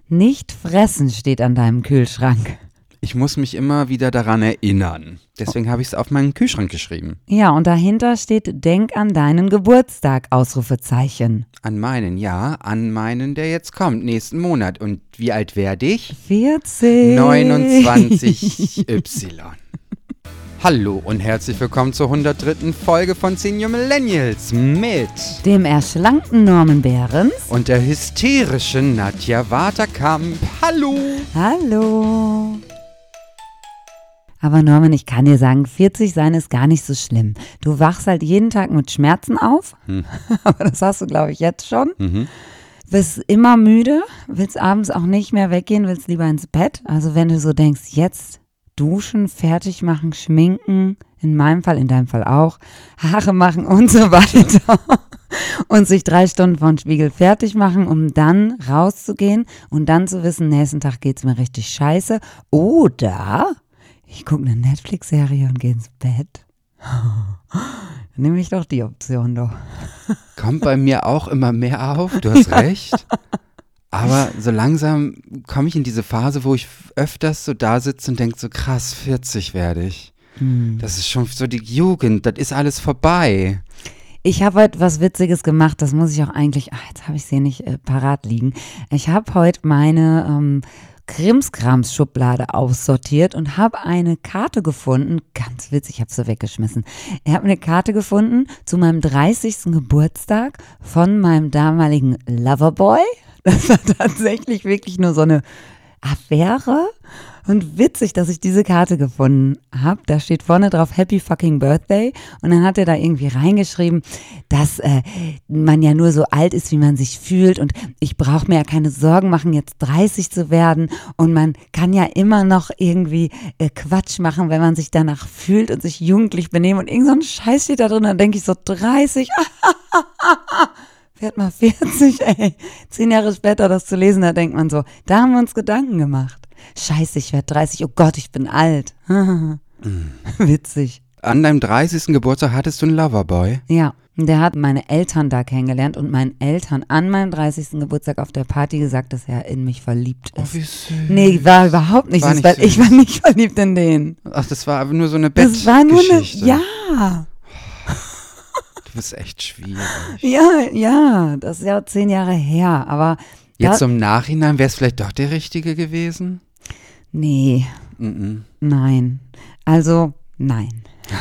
Nicht fressen steht an deinem Kühlschrank. Ich muss mich immer wieder daran erinnern. Deswegen habe ich es auf meinen Kühlschrank geschrieben. Ja, und dahinter steht, denk an deinen Geburtstag, Ausrufezeichen. An meinen, der jetzt kommt, nächsten Monat. Und wie alt werde ich? 40. 29Y. Hallo und herzlich willkommen zur 103. Folge von Senior Millennials mit dem erschlankten Norman Behrens und der hysterischen Nadja Waterkamp. Hallo! Hallo! Aber Norman, ich kann dir sagen, 40 sein ist gar nicht so schlimm. Du wachst halt jeden Tag mit Schmerzen auf, aber das hast du, glaube ich, jetzt schon. Bist immer müde, willst abends auch nicht mehr weggehen, willst lieber ins Bett. Also wenn du so denkst, jetzt duschen, fertig machen, schminken, in meinem Fall, in deinem Fall auch, Haare machen und so weiter. Und sich 3 Stunden vor dem Spiegel fertig machen, um dann rauszugehen und dann zu wissen, nächsten Tag geht's mir richtig scheiße. Oder ich gucke eine Netflix-Serie und gehe ins Bett. Dann nehme ich doch die Option, doch. Kommt bei mir auch immer mehr auf, du hast recht. Aber so langsam komme ich in diese Phase, wo ich öfters so da sitze und denke so, krass, 40 werde ich. Das ist schon so die Jugend, das ist alles vorbei. Ich habe heute was Witziges gemacht, das muss ich auch eigentlich, jetzt habe ich sie nicht parat liegen. Ich habe heute meine Krimskrams-Schublade aussortiert und habe eine Karte gefunden, ganz witzig, ich habe sie weggeschmissen. Ich habe eine Karte gefunden zu meinem 30. Geburtstag von meinem damaligen Loverboy. Das war tatsächlich wirklich nur so eine Affäre. Und witzig, dass ich diese Karte gefunden habe. Da steht vorne drauf Happy fucking Birthday. Und dann hat er da irgendwie reingeschrieben, dass man ja nur so alt ist, wie man sich fühlt. Und ich brauche mir ja keine Sorgen machen, jetzt 30 zu werden. Und man kann ja immer noch irgendwie Quatsch machen, wenn man sich danach fühlt und sich jugendlich benehmen. Und irgend so ein Scheiß steht da drin. Dann denke ich so 30, werd mal 40, ey. 10 Jahre später das zu lesen, da denkt man so, da haben wir uns Gedanken gemacht. Scheiße, ich werde 30, oh Gott, ich bin alt. Witzig. An deinem 30. Geburtstag hattest du einen Loverboy? Ja, der hat meine Eltern da kennengelernt und meinen Eltern an meinem 30. Geburtstag auf der Party gesagt, dass er in mich verliebt ist. Oh, wie süß. Nee, war überhaupt nicht süß, weil ich war nicht verliebt in den. Ach, das war aber nur so eine Bettgeschichte. Das war nur ja. Du bist echt schwierig. Ja, das ist ja 10 Jahre her, aber jetzt im Nachhinein wäre es vielleicht doch der Richtige gewesen? Nee, nein. Also, nein.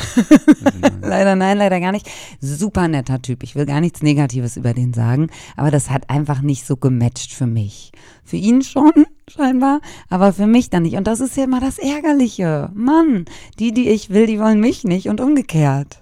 Leider nein, leider gar nicht. Super netter Typ. Ich will gar nichts Negatives über den sagen, aber das hat einfach nicht so gematcht für mich. Für ihn schon, scheinbar, aber für mich dann nicht. Und das ist ja immer das Ärgerliche. Mann, die ich will, die wollen mich nicht und umgekehrt.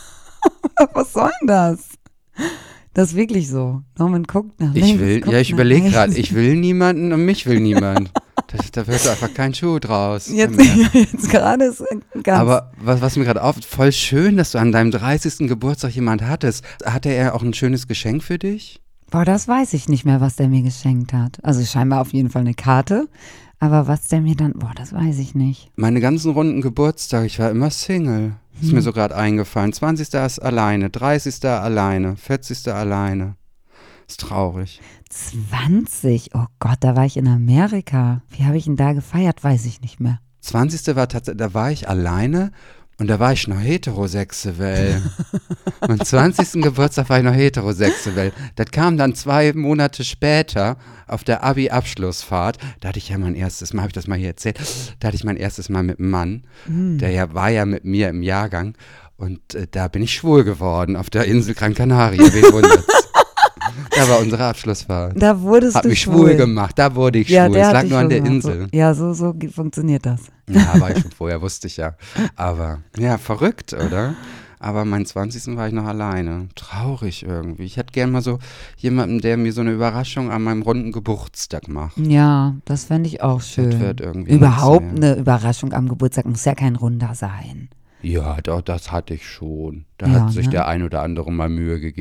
Was soll denn das? Das ist wirklich so. Norman guckt nach links. Ich überlege gerade, ich will niemanden und mich will niemand. Da wird einfach kein Schuh draus. Jetzt gerade ist ganz. Aber was mir gerade auffällt, voll schön, dass du an deinem 30. Geburtstag jemand hattest. Hatte er auch ein schönes Geschenk für dich? Boah, das weiß ich nicht mehr, was der mir geschenkt hat. Also scheinbar auf jeden Fall eine Karte. Aber was der mir dann, das weiß ich nicht. Meine ganzen runden Geburtstage, ich war immer Single. Ist mir so gerade eingefallen. 20. ist alleine, 30. alleine, 40. alleine. Ist traurig. 20? Oh Gott, da war ich in Amerika. Wie habe ich ihn da gefeiert, weiß ich nicht mehr. 20. war tatsächlich, da war ich alleine und da war ich noch heterosexuell. Am 20. Geburtstag war ich noch heterosexuell. Das kam dann 2 Monate später auf der Abi-Abschlussfahrt. Da hatte ich ja mein erstes Mal, habe ich das mal hier erzählt, da hatte ich mein erstes Mal mit einem Mann, der war ja mit mir im Jahrgang und da bin ich schwul geworden auf der Insel Gran Canaria. Wen wundert's? Da war unsere Abschlussfahrt. Da wurdest Hat du mich schwul gemacht, da wurde ich schwul. Es lag nur an der Insel. Ja, so funktioniert das. Ja, war ich schon vorher, wusste ich ja. Aber, ja, verrückt, oder? Aber meinen 20. war ich noch alleine. Traurig irgendwie. Ich hätte gern mal so jemanden, der mir so eine Überraschung an meinem runden Geburtstag macht. Ja, das fände ich auch schön. Das wird irgendwie überhaupt eine Überraschung am Geburtstag muss ja kein Runder sein. Ja, doch, das hatte ich schon. Da hat sich der ein oder andere mal Mühe gegeben.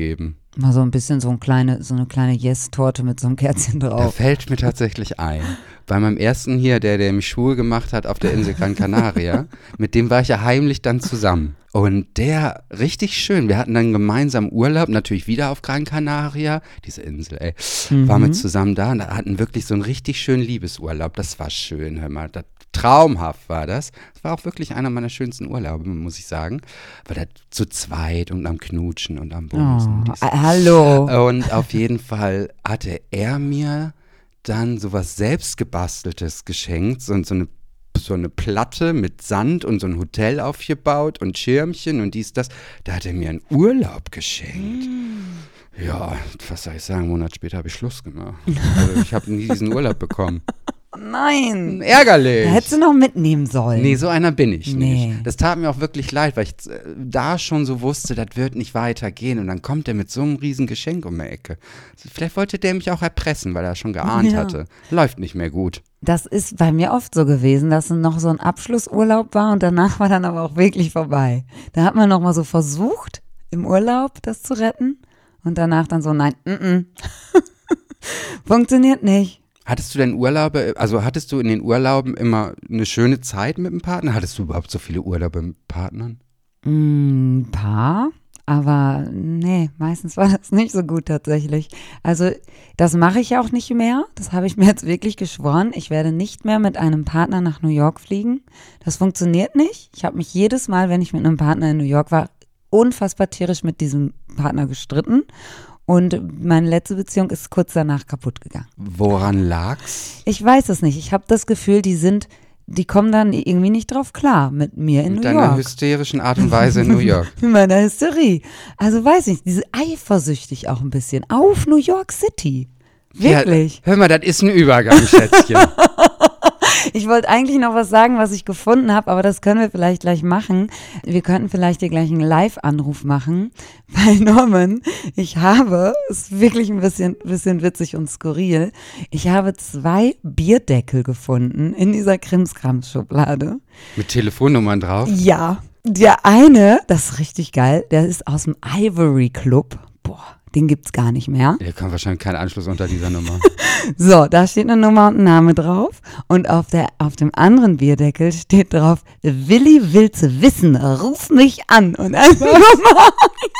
Mal so ein bisschen so eine kleine Yes-Torte mit so einem Kerzchen Da drauf. fällt mir tatsächlich ein. Bei meinem ersten hier, der mich schwul gemacht hat auf der Insel Gran Canaria, mit dem war ich ja heimlich dann zusammen. Und der, richtig schön, wir hatten dann gemeinsam Urlaub, natürlich wieder auf Gran Canaria, diese Insel, ey, waren wir zusammen da und hatten wirklich so einen richtig schönen Liebesurlaub. Das war schön, hör mal, traumhaft war das. Das war auch wirklich einer meiner schönsten Urlaube, muss ich sagen. Weil da zu zweit und am Knutschen und am Bumsen. Oh, hallo. Und auf jeden Fall hatte er mir dann sowas selbstgebasteltes geschenkt, so eine Platte mit Sand und so ein Hotel aufgebaut und Schirmchen und dies, das. Da hat er mir einen Urlaub geschenkt. Ja, was soll ich sagen, einen Monat später habe ich Schluss gemacht. Also ich habe nie diesen Urlaub bekommen. Nein. Ärgerlich. Da hättest du noch mitnehmen sollen. Nee, so einer bin ich Nee. nicht. Das tat mir auch wirklich leid, weil ich da schon so wusste, das wird nicht weitergehen. Und dann kommt er mit so einem riesen Geschenk um die Ecke. Vielleicht wollte der mich auch erpressen, weil er schon geahnt hatte. Läuft nicht mehr gut. Das ist bei mir oft so gewesen, dass es noch so ein Abschlussurlaub war und danach war dann aber auch wirklich vorbei. Da hat man noch mal so versucht, im Urlaub das zu retten und danach dann so, nein, funktioniert nicht. Hattest du denn Urlaube, also hattest du in den Urlauben immer eine schöne Zeit mit dem Partner? Hattest du überhaupt so viele Urlaube mit Partnern? Ein paar, aber nee, meistens war das nicht so gut tatsächlich. Also das mache ich ja auch nicht mehr. Das habe ich mir jetzt wirklich geschworen. Ich werde nicht mehr mit einem Partner nach New York fliegen. Das funktioniert nicht. Ich habe mich jedes Mal, wenn ich mit einem Partner in New York war, unfassbar tierisch mit diesem Partner gestritten. Und meine letzte Beziehung ist kurz danach kaputt gegangen. Woran lag's? Ich weiß es nicht. Ich habe das Gefühl, die kommen dann irgendwie nicht drauf klar mit mir in Mit New deiner York. hysterischen Art und Weise in New York. Mit meiner Hysterie. Also weiß ich, diese eifersüchtig auch ein bisschen auf New York City. Wirklich. Ja, hör mal, das ist ein Übergang, Schätzchen. Ich wollte eigentlich noch was sagen, was ich gefunden habe, aber das können wir vielleicht gleich machen. Wir könnten vielleicht hier gleich einen Live-Anruf machen bei Norman. Ist wirklich ein bisschen witzig und skurril. Ich habe 2 Bierdeckel gefunden in dieser Krimskrams-Schublade. Mit Telefonnummern drauf? Ja, der eine, das ist richtig geil, der ist aus dem Ivory Club. Boah, den gibt's gar nicht mehr. Der kann wahrscheinlich keinen Anschluss unter dieser Nummer. So, da steht eine Nummer und ein Name drauf. Und auf dem anderen Bierdeckel steht drauf, Willi will's wissen, ruf mich an. Und eine Nummer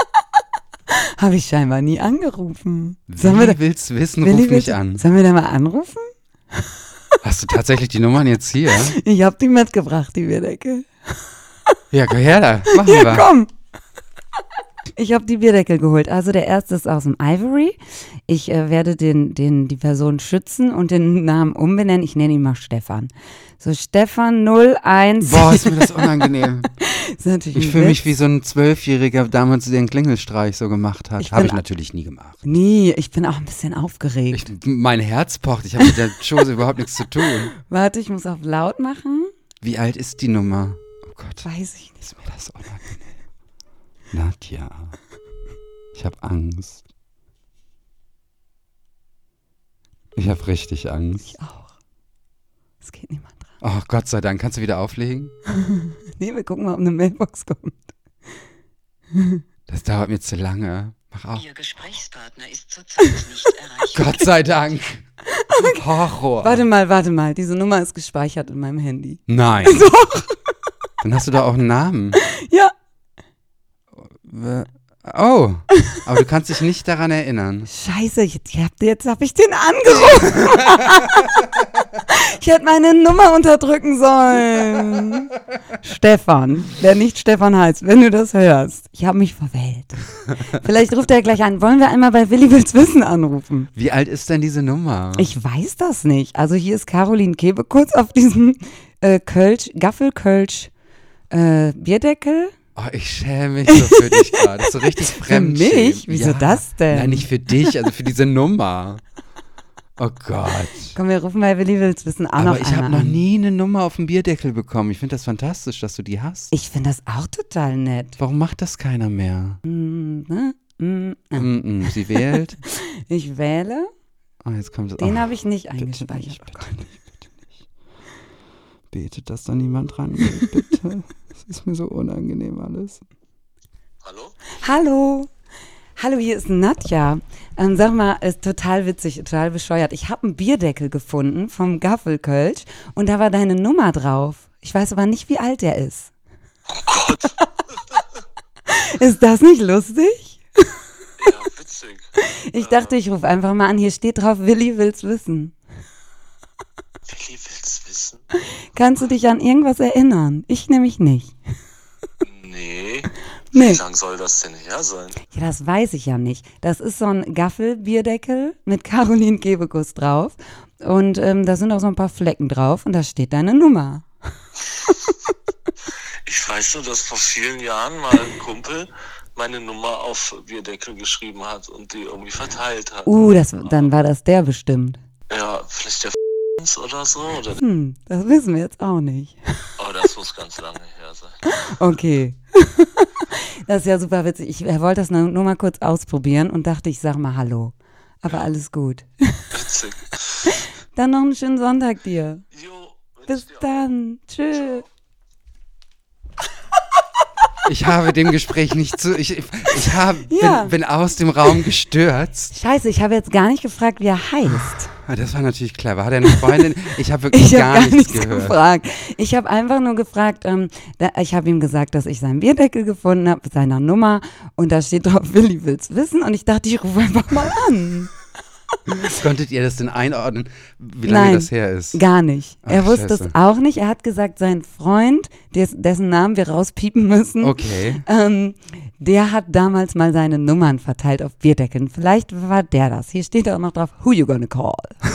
habe ich scheinbar nie angerufen. Willi will's wissen, ruf mich an. Sollen wir da mal anrufen? Hast du tatsächlich die Nummern jetzt hier? Ich habe die mitgebracht, die Bierdeckel. Ja, geh her da, machen Hier, wir. komm. Ich habe die Bierdeckel geholt. Also der erste ist aus dem Ivory. Ich werde die Person schützen und den Namen umbenennen. Ich nenne ihn mal Stefan. So, Stefan 01. Boah, ist mir das unangenehm. Ist natürlich Ich ein fühle mich Witz. wie so ein 12-Jähriger damals den Klingelstreich so gemacht hat. Ich Habe bin ich natürlich nie gemacht. Nie, ich bin auch ein bisschen aufgeregt. Mein Herz pocht, ich habe mit der Chose überhaupt nichts zu tun. Warte, ich muss auf laut machen. Wie alt ist die Nummer? Oh Gott, Weiß ich nicht. ist mir das unangenehm. Nadja, ich habe Angst. Ich habe richtig Angst. Ich auch. Es geht niemand dran. Oh Gott sei Dank, kannst du wieder auflegen? Nee, wir gucken mal, ob eine Mailbox kommt. Das dauert mir zu lange. Mach auf. Ihr Gesprächspartner ist zurzeit nicht erreichbar. Gott sei Dank. Horror. Warte mal. Diese Nummer ist gespeichert in meinem Handy. Nein. Dann hast du da auch einen Namen. Ja. Oh, aber du kannst dich nicht daran erinnern. Scheiße, jetzt hab ich den angerufen. Ich hätte meine Nummer unterdrücken sollen. Stefan, der nicht Stefan heißt, wenn du das hörst. Ich habe mich verwählt. Vielleicht ruft er gleich an. Wollen wir einmal bei Willi will's wissen anrufen? Wie alt ist denn diese Nummer? Ich weiß das nicht. Also hier ist Caroline Kebe kurz auf diesem Gaffelkölsch Bierdeckel. Oh, ich schäme mich so für dich gerade. So richtig fremdschämen. Für mich? Wieso das denn? Nein, nicht für dich, also für diese Nummer. Oh Gott. Komm, wir rufen bei Willi will's wissen auch noch Aber ich habe einmal noch an. nie eine Nummer auf dem Bierdeckel bekommen. Ich finde das fantastisch, dass du die hast. Ich finde das auch total nett. Warum macht das keiner mehr? Sie wählt. Ich wähle. Oh, jetzt kommt es. Den oh, habe ich nicht bitte eingespeichert. nicht, bitte nicht. Betet, dass da niemand dran geht, bitte. Es ist mir so unangenehm alles. Hallo? Hallo. Hallo, hier ist Nadja. Sag mal, ist total witzig, total bescheuert. Ich habe einen Bierdeckel gefunden vom Gaffelkölsch und da war deine Nummer drauf. Ich weiß aber nicht, wie alt der ist. Oh Gott. Ist das nicht lustig? Ja, witzig. Ich dachte, ich rufe einfach mal an. Hier steht drauf, Willi will's wissen. Willi will's wissen? Kannst du dich an irgendwas erinnern? Ich nämlich nicht. Nee. Nee. Wie lang soll das denn her sein? Ja, das weiß ich ja nicht. Das ist so ein Gaffel-Bierdeckel mit Caroline Kebekus drauf. Und da sind auch so ein paar Flecken drauf und da steht deine Nummer. Ich weiß nur, dass vor vielen Jahren mal ein Kumpel meine Nummer auf Bierdeckel geschrieben hat und die irgendwie verteilt hat. Dann war das der bestimmt. Ja, vielleicht der oder so. Oder Das wissen wir jetzt auch nicht. aber das muss ganz lange her sein. Okay. Das ist ja super witzig. Ich wollte das nur mal kurz ausprobieren und dachte, ich sag mal Hallo. Aber alles gut. Witzig. Dann noch einen schönen Sonntag dir. Jo, Bis dann. Tschüss. Ich habe dem Gespräch nicht zu. Ja. Bin aus dem Raum gestürzt. Scheiße, ich habe jetzt gar nicht gefragt, wie er heißt. Das war natürlich clever. Hat er eine Freundin? Ich habe wirklich Ich habe gar nichts gehört. gefragt. Ich habe einfach nur gefragt, ich habe ihm gesagt, dass ich seinen Bierdeckel gefunden habe mit seiner Nummer und da steht drauf, Willi will's wissen und ich dachte, ich rufe einfach mal an. Konntet ihr das denn einordnen, wie lange das her ist? Gar nicht. Er Ach, wusste Scheiße. es auch nicht. Er hat gesagt, sein Freund, dessen Namen wir rauspiepen müssen, Okay. der hat damals mal seine Nummern verteilt auf Bierdeckeln. Vielleicht war der das. Hier steht auch noch drauf, who you gonna call?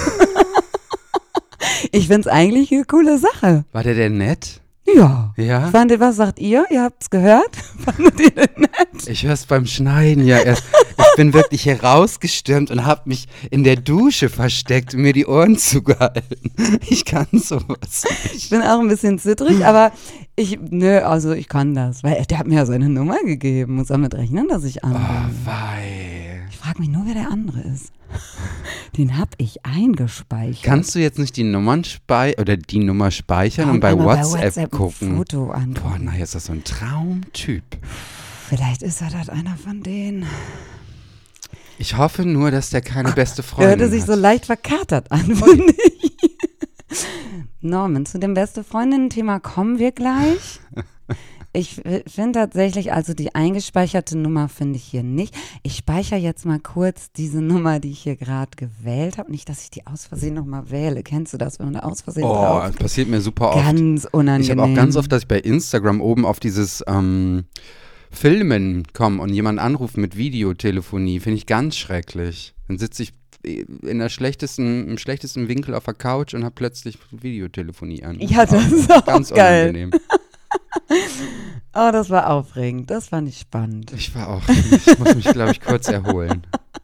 Ich find's eigentlich eine coole Sache. War der denn nett? Ja. Ja? Was sagt ihr? Ihr habt's gehört? Fandet ihr den nett? Ich hör's beim Schneiden ja erst. Ich bin wirklich hier rausgestürmt und hab mich in der Dusche versteckt und mir die Ohren zugehalten. Ich kann sowas Ich nicht. bin auch ein bisschen zittrig, aber ich kann das, weil der hat mir ja seine Nummer gegeben. Muss damit rechnen, dass ich anrufe. Oh, wei. Ich frage mich nur, wer der andere ist. Den hab ich eingespeichert. Kannst du jetzt nicht die Nummer speichern und bei einmal WhatsApp gucken? ein Foto an. Boah, na, jetzt ist das so ein Traumtyp. Vielleicht ist er das einer von denen. Ich hoffe nur, dass der keine beste Der Freundin hörte sich hat. so leicht verkatert an, finde ich. Norman, zu dem beste Freundinnen-Thema kommen wir gleich. Ich finde tatsächlich, also die eingespeicherte Nummer finde ich hier nicht. Ich speichere jetzt mal kurz diese Nummer, die ich hier gerade gewählt habe. Nicht, dass ich die aus Versehen nochmal wähle. Kennst du das, wenn man da aus Versehen Oh, drauf? das passiert mir super oft. Ganz unangenehm. Ich habe auch ganz oft, dass ich bei Instagram oben auf dieses Filmen komme und jemanden anruft mit Videotelefonie. Finde ich ganz schrecklich. Dann sitze ich im schlechtesten Winkel auf der Couch und habe plötzlich Videotelefonie an. Ja, das ist auch Ganz geil. unangenehm. Oh, das war aufregend. Das fand ich spannend. Ich muss mich, glaube ich, kurz erholen.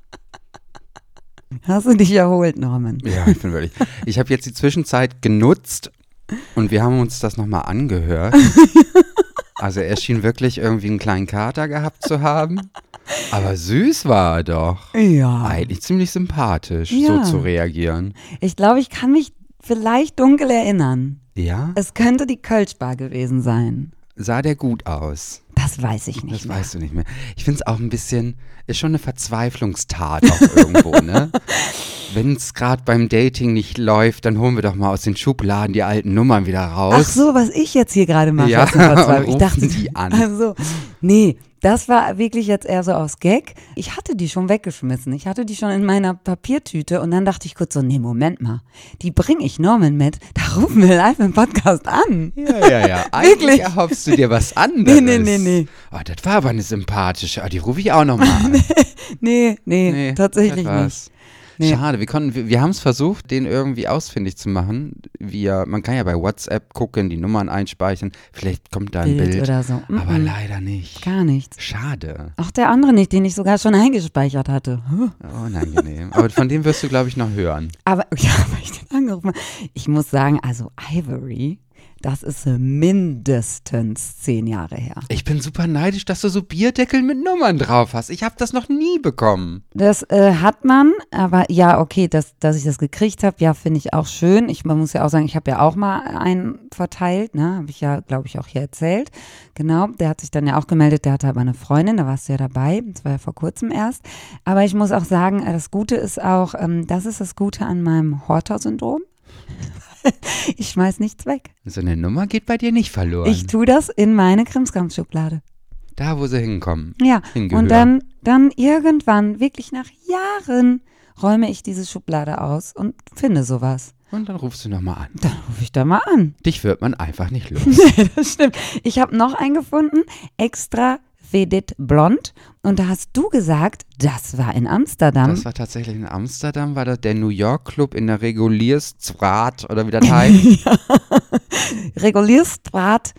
Hast du dich erholt, Norman? Ja, ich habe jetzt die Zwischenzeit genutzt und wir haben uns das nochmal angehört. Also er schien wirklich irgendwie einen kleinen Kater gehabt zu haben. Aber süß war er doch. Ja. Eigentlich ziemlich sympathisch, Ja. so zu reagieren. Ich glaube, ich kann mich vielleicht dunkel erinnern. Ja? Es könnte die Kölschbar gewesen sein. Sah der gut aus? Das weiß ich nicht Das mehr. weißt du nicht mehr. Ich finde es auch ein bisschen, ist schon eine Verzweiflungstat auch irgendwo, ne? Wenn es gerade beim Dating nicht läuft, dann holen wir doch mal aus den Schubladen die alten Nummern wieder raus. Ach so, was ich jetzt hier gerade mache. Ja, ist eine Verzweiflung. und Ich dachte, rufen die an. Also, nee, das war wirklich jetzt eher so aus Gag. Ich hatte die schon weggeschmissen. Ich hatte die schon in meiner Papiertüte und dann dachte ich kurz so, nee, Moment mal. Die bringe ich Norman mit. Da rufen wir live im Podcast an. Ja. Eigentlich Wirklich? erhoffst du dir was anderes. Nee. Oh, das war aber eine sympathische. Oh, die rufe ich auch nochmal an. Nee, tatsächlich das war's. nicht. Nee. Schade, wir haben es versucht, den irgendwie ausfindig zu machen. Man kann ja bei WhatsApp gucken, die Nummern einspeichern. Vielleicht kommt da ein Bild. oder so. Aber leider nicht. Gar nichts. Schade. Auch der andere nicht, den ich sogar schon eingespeichert hatte. Unangenehm. Aber von dem wirst du, glaube ich, noch hören. Aber, ja, weil ich den angerufen habe. Ich muss sagen, also Ivory, Das ist mindestens 10 Jahre her. Ich bin super neidisch, dass du so Bierdeckel mit Nummern drauf hast. Ich habe das noch nie bekommen. Das hat man, aber ja, okay, dass ich das gekriegt habe, ja, finde ich auch schön. Man muss ja auch sagen, ich habe ja auch mal einen verteilt, ne, habe ich ja, glaube ich, auch hier erzählt. Genau, der hat sich dann ja auch gemeldet, der hatte aber eine Freundin, da warst du ja dabei, das war ja vor kurzem erst. Aber ich muss auch sagen, das Gute ist auch, das ist das Gute an meinem Horter-Syndrom. Ich schmeiß nichts weg. So eine Nummer geht bei dir nicht verloren. Ich tue das in meine Krimskrams-Schublade. Da, wo sie hinkommen. Ja, hingehören. und dann irgendwann, wirklich nach Jahren, räume ich diese Schublade aus und finde sowas. Und dann rufst du nochmal an. Dann rufe ich da mal an. Dich wird man einfach nicht los. Nee, das stimmt. Ich habe noch einen gefunden, extra Vedit Blond. Und da hast du gesagt, das war in Amsterdam. Das war tatsächlich in Amsterdam, war das der New York Club in der Regulierstraat oder wie das heißt. Ja. Regulierstraat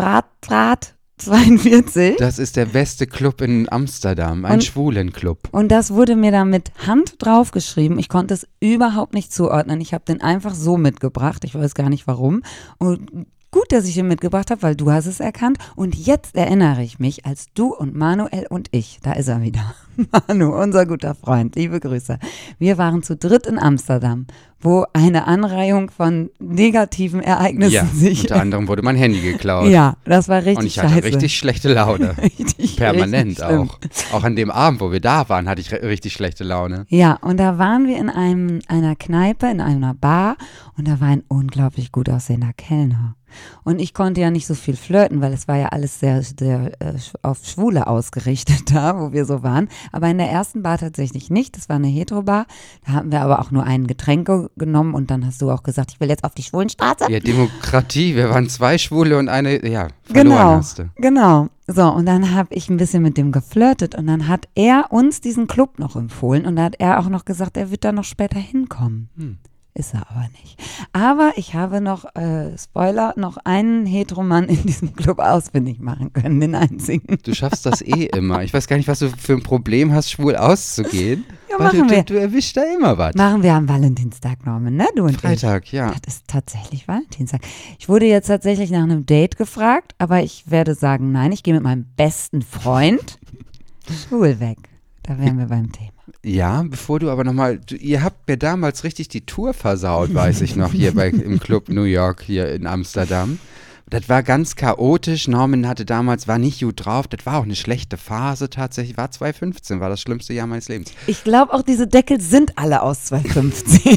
42. Das ist der beste Club in Amsterdam, ein Schwulenclub. Und das wurde mir da mit Hand draufgeschrieben. Ich konnte es überhaupt nicht zuordnen. Ich habe den einfach so mitgebracht. Ich weiß gar nicht warum. Und gut, dass ich ihn mitgebracht habe, weil du hast es erkannt. Und jetzt erinnere ich mich, als du und Manuel und ich, da ist er wieder, Manu, unser guter Freund, liebe Grüße. Wir waren zu dritt in Amsterdam, wo eine Anreihung von negativen Ereignissen sich... unter anderem wurde mein Handy geklaut. Ja, das war richtig Und ich scheiße. hatte richtig schlechte Laune. Permanent richtig auch. Auch an dem Abend, wo wir da waren, hatte ich richtig schlechte Laune. Ja, und da waren wir in einer Kneipe, in einer Bar und da war ein unglaublich gut aussehender Kellner. Und ich konnte ja nicht so viel flirten, weil es war ja alles sehr, sehr auf Schwule ausgerichtet da, wo wir so waren. Aber in der ersten Bar tatsächlich nicht. Das war eine Hetero-Bar. Da haben wir aber auch nur ein Getränk genommen und dann hast du auch gesagt, ich will jetzt auf die Schwulenstraße. Ja, Demokratie. Wir waren 2 Schwule und eine, verloren hast du. Genau. So, und dann habe ich ein bisschen mit dem geflirtet und dann hat er uns diesen Club noch empfohlen und da hat er auch noch gesagt, er wird da noch später hinkommen. Ist er aber nicht. Aber ich habe noch, Spoiler, noch einen Heteromann in diesem Club ausfindig machen können, den einzigen. Du schaffst das immer. Ich weiß gar nicht, was du für ein Problem hast, schwul auszugehen. Ja, weil machen wir. Du erwischst da immer was. Machen wir am Valentinstag, Norman, ne? Du und Freitag, ich. ja. Das ist tatsächlich Valentinstag. Ich wurde jetzt tatsächlich nach einem Date gefragt, aber ich werde sagen, nein, ich gehe mit meinem besten Freund schwul weg. Da wären wir beim Thema. Ja, bevor du aber nochmal, ihr habt mir damals richtig die Tour versaut, weiß ich noch, hier im Club New York hier in Amsterdam. Das war ganz chaotisch. Norman war nicht gut drauf. Das war auch eine schlechte Phase tatsächlich. War 2015, war das schlimmste Jahr meines Lebens. Ich glaube auch, diese Deckel sind alle aus 2015.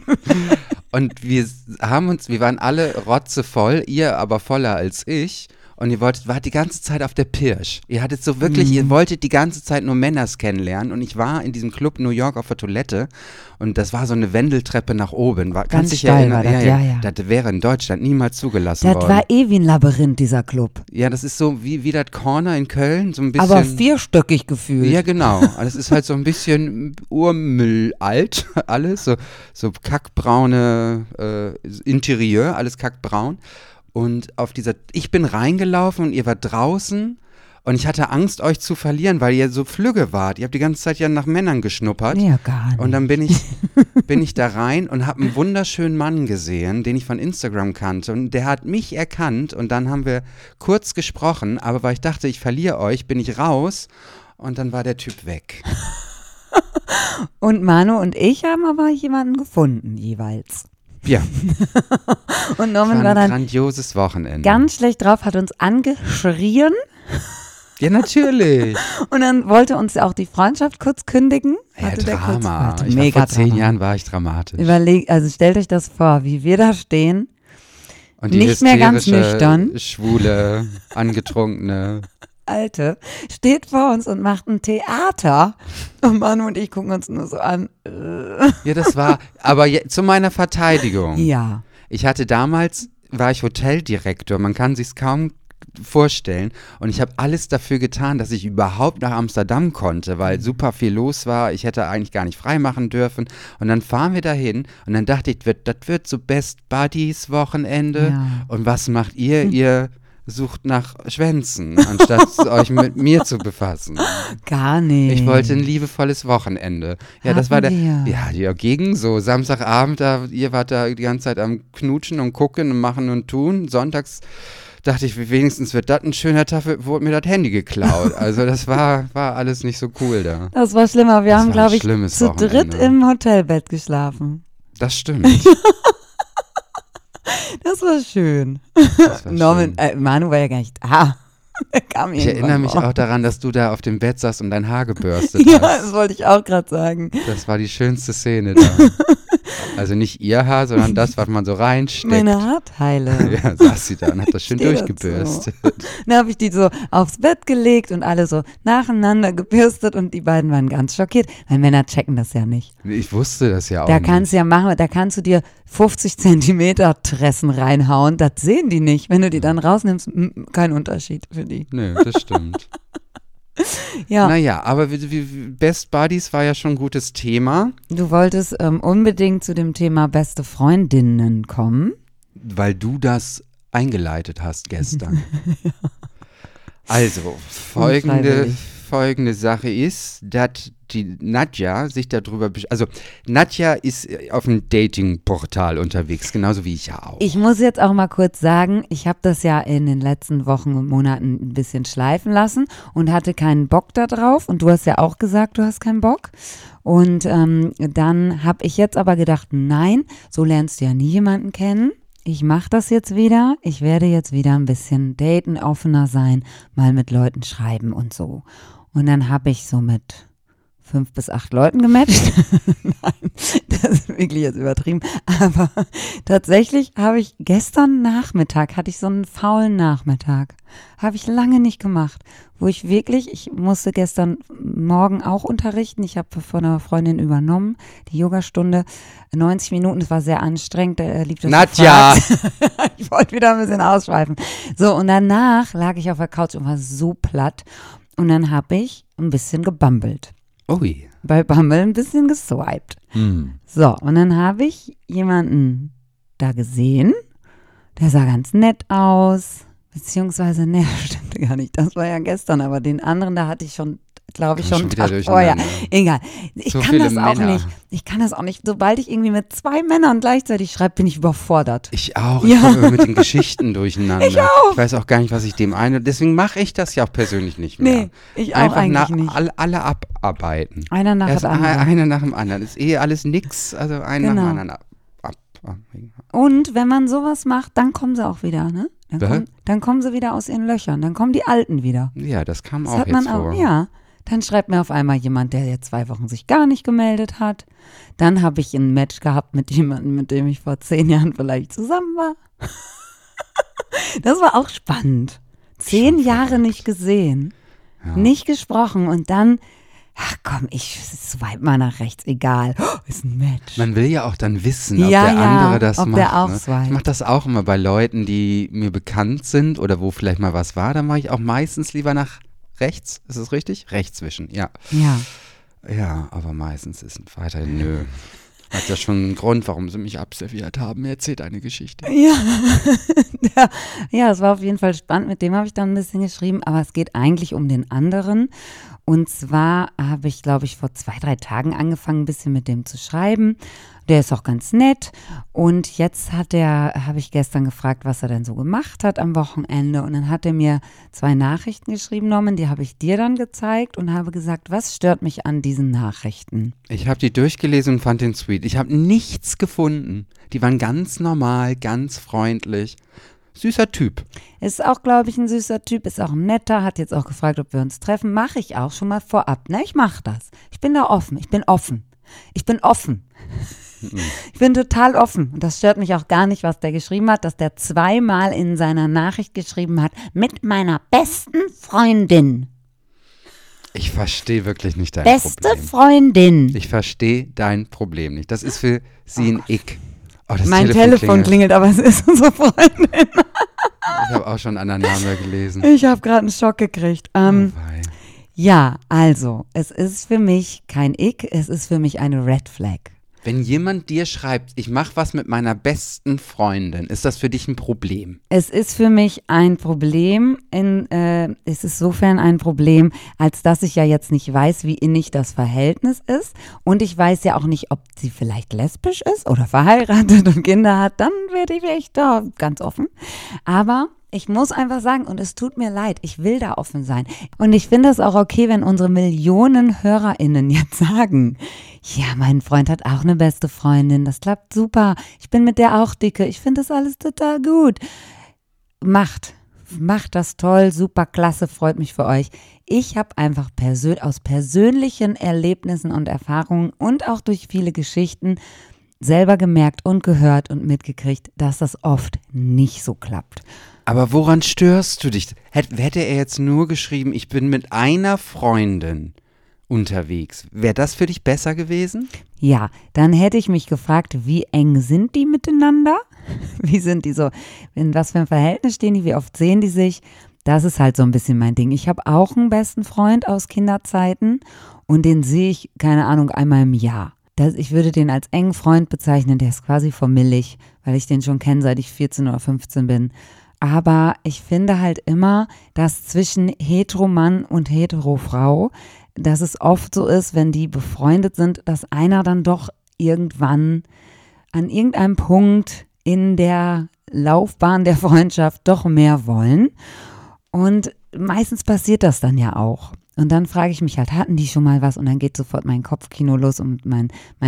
Und wir waren alle rotzevoll, ihr aber voller als ich. Und ihr wart die ganze Zeit auf der Pirsch. Ihr hattet so wirklich, ihr wolltet die ganze Zeit nur Männers kennenlernen. Und ich war in diesem Club New York auf der Toilette und das war so eine Wendeltreppe nach oben. Kannst dich erinnern? Ja. Das wäre in Deutschland niemals zugelassen Das worden. war wie ein Labyrinth, dieser Club. Ja, das ist so wie das Corner in Köln, so ein bisschen. Aber vierstöckig gefühlt. Ja, genau. Das ist halt so ein bisschen urmülalt, alles. So kackbraune Interieur, alles kackbraun. Und ich bin reingelaufen und ihr wart draußen und ich hatte Angst, euch zu verlieren, weil ihr so flügge wart. Ihr habt die ganze Zeit ja nach Männern geschnuppert. Ja, gar nicht. Und dann bin ich da rein und habe einen wunderschönen Mann gesehen, den ich von Instagram kannte. Und der hat mich erkannt und dann haben wir kurz gesprochen, aber weil ich dachte, ich verliere euch, bin ich raus und dann war der Typ weg. Und Manu und ich haben aber jemanden gefunden, jeweils. Ja. Und Norman war ein dann grandioses Wochenende. ganz schlecht drauf, hat uns angeschrien. Ja, natürlich. Und dann wollte uns auch die Freundschaft kurz kündigen. Ja, Drama. Mega Vor 10 Drama. Jahren war ich dramatisch. Also stellt euch das vor, wie wir da stehen. Und die nicht mehr ganz nüchtern. Schwule, angetrunkene. Alte, steht vor uns und macht ein Theater. Und Manu und ich gucken uns nur so an. Ja, das war, aber zu meiner Verteidigung. Ja. War ich Hoteldirektor, man kann sich's kaum vorstellen. Und ich habe alles dafür getan, dass ich überhaupt nach Amsterdam konnte, weil super viel los war. Ich hätte eigentlich gar nicht frei machen dürfen. Und dann fahren wir dahin und dann dachte ich, das wird so Best Buddies Wochenende. Ja. Und was macht ihr? Ihr sucht nach Schwänzen, anstatt euch mit mir zu befassen. Gar nicht. Ich wollte ein liebevolles Wochenende. Ja, das war der. Hatten wir. Ja, ja, gegen so. Samstagabend, ihr wart da die ganze Zeit am Knutschen und Gucken und Machen und Tun. Sonntags dachte ich, wenigstens wird das ein schöner Tag, wurde mir das Handy geklaut. Also das war alles nicht so cool da. Das war schlimmer. Wir Das haben, war ein glaube ich, schlimmes zu Wochenende. dritt im Hotelbett geschlafen. Das stimmt. Das war schön. Das war Norman, schön. Manu war ja gar nicht da. Er kam Ich irgendwann erinnere mich morgen. auch daran, dass du da auf dem Bett saßt und dein Haar gebürstet Ja, hast. das wollte ich auch gerade sagen. Das war die schönste Szene da. Also nicht ihr Haar, sondern das, was man so reinsteckt. Meine Haarteile. Ja, saß sie da und hat das schön Steh durchgebürstet. Dann habe ich die so aufs Bett gelegt und alle so nacheinander gebürstet und die beiden waren ganz schockiert, weil Männer checken das ja nicht. Ich wusste das ja auch Da nicht. kannst du ja machen, da kannst du dir 50 Zentimeter Tressen reinhauen, das sehen die nicht. Wenn du die dann rausnimmst, kein Unterschied für die. Nö, das stimmt. Ja, Naja, aber Best Buddies war ja schon ein gutes Thema, du wolltest unbedingt zu dem Thema beste Freundinnen kommen. weil du das eingeleitet hast gestern. Also, Unfreiwillig. folgende Sache ist, dass die Nadja sich darüber, also Nadja ist auf einem Dating-Portal unterwegs, genauso wie ich ja auch. Ich muss jetzt auch mal kurz sagen, ich habe das ja in den letzten Wochen und Monaten ein bisschen schleifen lassen und hatte keinen Bock da drauf. Und du hast ja auch gesagt, du hast keinen Bock. Und dann habe ich jetzt aber gedacht, nein, so lernst du ja nie jemanden kennen. Ich mache das jetzt wieder. Ich werde jetzt wieder ein bisschen daten, offener sein, mal mit Leuten schreiben und so. Und dann habe ich so mit 5 bis 8 Leuten gematcht. Nein, das ist wirklich jetzt übertrieben. Aber tatsächlich habe ich gestern Nachmittag, hatte ich so einen faulen Nachmittag. Habe ich lange nicht gemacht. Wo ich musste gestern Morgen auch unterrichten. Ich habe von einer Freundin übernommen, die Yogastunde. 90 Minuten, das war sehr anstrengend. Lieb, dass du Nadja! fragst. Ich wollte wieder ein bisschen ausschweifen. So, und danach lag ich auf der Couch und war so platt. Und dann habe ich ein bisschen gebummelt. Ui. Bei Bumble ein bisschen geswiped. So, und dann habe ich jemanden da gesehen, der sah ganz nett aus, beziehungsweise, ne, stimmt gar nicht, das war ja gestern, aber den anderen, da hatte ich schon, glaube ich, Komm schon schon wieder gedacht, oh ja, durcheinander. egal. Ich So kann viele das auch Männer. nicht. Ich kann das auch nicht. Sobald ich irgendwie mit 2 Männern gleichzeitig schreibe, bin ich überfordert. Ich auch. Ja. Ich komme immer mit den Geschichten durcheinander. Ich auch. Ich weiß auch gar nicht, was ich dem eine. Deswegen mache ich das ja auch persönlich nicht mehr. Nee, ich auch Einfach eigentlich nicht. alle abarbeiten. Einer nach Erst dem anderen. einer nach dem anderen. Ist alles nix. Also einer nach Genau. dem anderen ab. Und wenn man sowas macht, dann kommen sie auch wieder, ne? Was? Dann kommen sie wieder aus ihren Löchern. Dann kommen die Alten wieder. Ja, das kam Das auch hat man jetzt auch, vor. ja. Dann schreibt mir auf einmal jemand, der jetzt 2 Wochen sich gar nicht gemeldet hat. Dann habe ich ein Match gehabt mit jemandem, mit dem ich vor 10 Jahren vielleicht zusammen war. Das war auch spannend. 10 Schon Jahre verrückt. nicht gesehen, Ja. nicht gesprochen und dann, ach komm, ich swipe mal nach rechts, egal. Oh, ist ein Match. Man will ja auch dann wissen, ob Ja, der ja, andere das ob macht. der auch ne? swiped. Ich mache das auch immer bei Leuten, die mir bekannt sind oder wo vielleicht mal was war. Dann mache ich auch meistens lieber nach rechts. Ist es richtig? Rechts wischen, ja. Ja. Ja, aber meistens ist weiterhin nö. Hat ja schon einen Grund, warum sie mich abserviert haben. Erzählt eine Geschichte. Ja. Ja, es war auf jeden Fall spannend. Mit dem habe ich dann ein bisschen geschrieben, aber es geht eigentlich um den anderen. Und zwar habe ich, glaube ich, vor 2, 3 Tagen angefangen, ein bisschen mit dem zu schreiben. Der ist auch ganz nett. Und jetzt habe ich gestern gefragt, was er denn so gemacht hat am Wochenende. Und dann hat er mir 2 Nachrichten geschrieben, Norman, die habe ich dir dann gezeigt und habe gesagt, was stört mich an diesen Nachrichten? Ich habe die durchgelesen und fand den sweet. Ich habe nichts gefunden. Die waren ganz normal, ganz freundlich. Süßer Typ. Ist auch, glaube ich, ein süßer Typ, ist auch ein netter, hat jetzt auch gefragt, ob wir uns treffen. Mache ich auch schon mal vorab, ne? Ich mache das. Ich bin da offen, ich bin offen. Ich bin offen. Ich bin total offen. Und das stört mich auch gar nicht, was der geschrieben hat, dass der 2-mal in seiner Nachricht geschrieben hat, mit meiner besten Freundin. Ich verstehe wirklich nicht dein Beste Problem. Freundin. Ich verstehe dein Problem nicht. Das ist für sie ein Ick. Oh, das Mein Telefon klingelt, aber es ist unsere Freundin. Ich habe auch schon einen anderen Namen gelesen. Ich habe gerade einen Schock gekriegt. Oh, wei. Ja, also, es ist für mich kein Ick, es ist für mich eine Red Flag. Wenn jemand dir schreibt, ich mache was mit meiner besten Freundin, ist das für dich ein Problem? Es ist für mich ein Problem, es ist insofern ein Problem, als dass ich ja jetzt nicht weiß, wie innig das Verhältnis ist und ich weiß ja auch nicht, ob sie vielleicht lesbisch ist oder verheiratet und Kinder hat, dann werde ich echt da ganz offen. Aber ich muss einfach sagen, und es tut mir leid, ich will da offen sein. Und ich finde es auch okay, wenn unsere Millionen HörerInnen jetzt sagen, ja, mein Freund hat auch eine beste Freundin, das klappt super, ich bin mit der auch dicke, ich finde das alles total gut. Macht das toll, super, klasse, freut mich für euch. Ich habe einfach aus persönlichen Erlebnissen und Erfahrungen und auch durch viele Geschichten selber gemerkt und gehört und mitgekriegt, dass das oft nicht so klappt. Aber woran störst du dich? Hätte er jetzt nur geschrieben, ich bin mit einer Freundin unterwegs, wäre das für dich besser gewesen? Ja, dann hätte ich mich gefragt, wie eng sind die miteinander? Wie sind die so? In was für ein Verhältnis stehen die? Wie oft sehen die sich? Das ist halt so ein bisschen mein Ding. Ich habe auch einen besten Freund aus Kinderzeiten und den sehe ich, keine Ahnung, einmal im Jahr. Ich würde den als engen Freund bezeichnen, der ist quasi formillig, weil ich den schon kenne, seit ich 14 oder 15 bin. Aber ich finde halt immer, dass zwischen Heteromann und Heterofrau, dass es oft so ist, wenn die befreundet sind, dass einer dann doch irgendwann an irgendeinem Punkt in der Laufbahn der Freundschaft doch mehr wollen. Und meistens passiert das dann ja auch. Und dann frage ich mich halt, hatten die schon mal was? Und dann geht sofort mein Kopfkino los und mein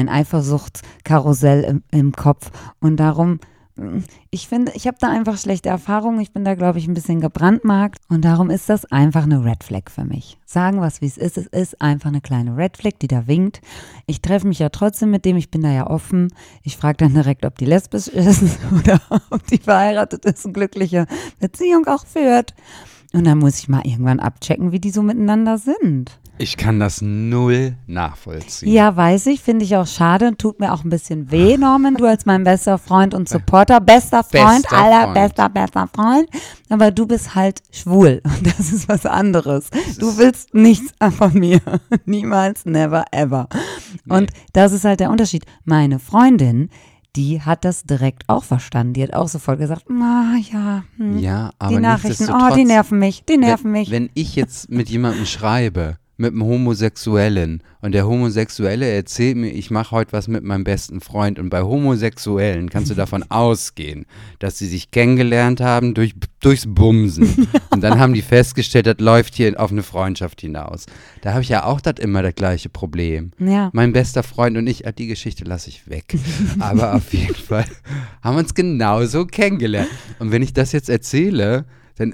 Eifersuchtskarussell im Kopf. Und darum, ich finde, ich habe da einfach schlechte Erfahrungen. Ich bin da, glaube ich, ein bisschen gebrandmarkt. Und darum ist das einfach eine Red Flag für mich. Sagen wir es, wie es ist. Es ist einfach eine kleine Red Flag, die da winkt. Ich treffe mich ja trotzdem mit dem. Ich bin da ja offen. Ich frage dann direkt, ob die lesbisch ist oder ob die verheiratet ist und glückliche Beziehung auch führt. Und dann muss ich mal irgendwann abchecken, wie die so miteinander sind. Ich kann das null nachvollziehen. Ja, weiß ich, finde ich auch schade, tut mir auch ein bisschen weh, Norman, du als mein bester Freund und Supporter, bester Freund. Bester Freund, aber du bist halt schwul und das ist was anderes. Du willst nichts von mir, niemals, never, ever. Und das ist halt der Unterschied. Meine Freundin, die hat das direkt auch verstanden. Die hat auch sofort gesagt, ja, aber die Nachrichten, die nerven mich. Wenn ich jetzt mit jemandem schreibe, mit einem Homosexuellen und der Homosexuelle erzählt mir, ich mache heute was mit meinem besten Freund und bei Homosexuellen kannst du davon ausgehen, dass sie sich kennengelernt haben durchs Bumsen und dann haben die festgestellt, das läuft hier auf eine Freundschaft hinaus. Da habe ich ja auch immer das gleiche Problem. Ja. Mein bester Freund und ich, die Geschichte lasse ich weg, aber auf jeden Fall haben wir uns genauso kennengelernt und wenn ich das jetzt erzähle, dann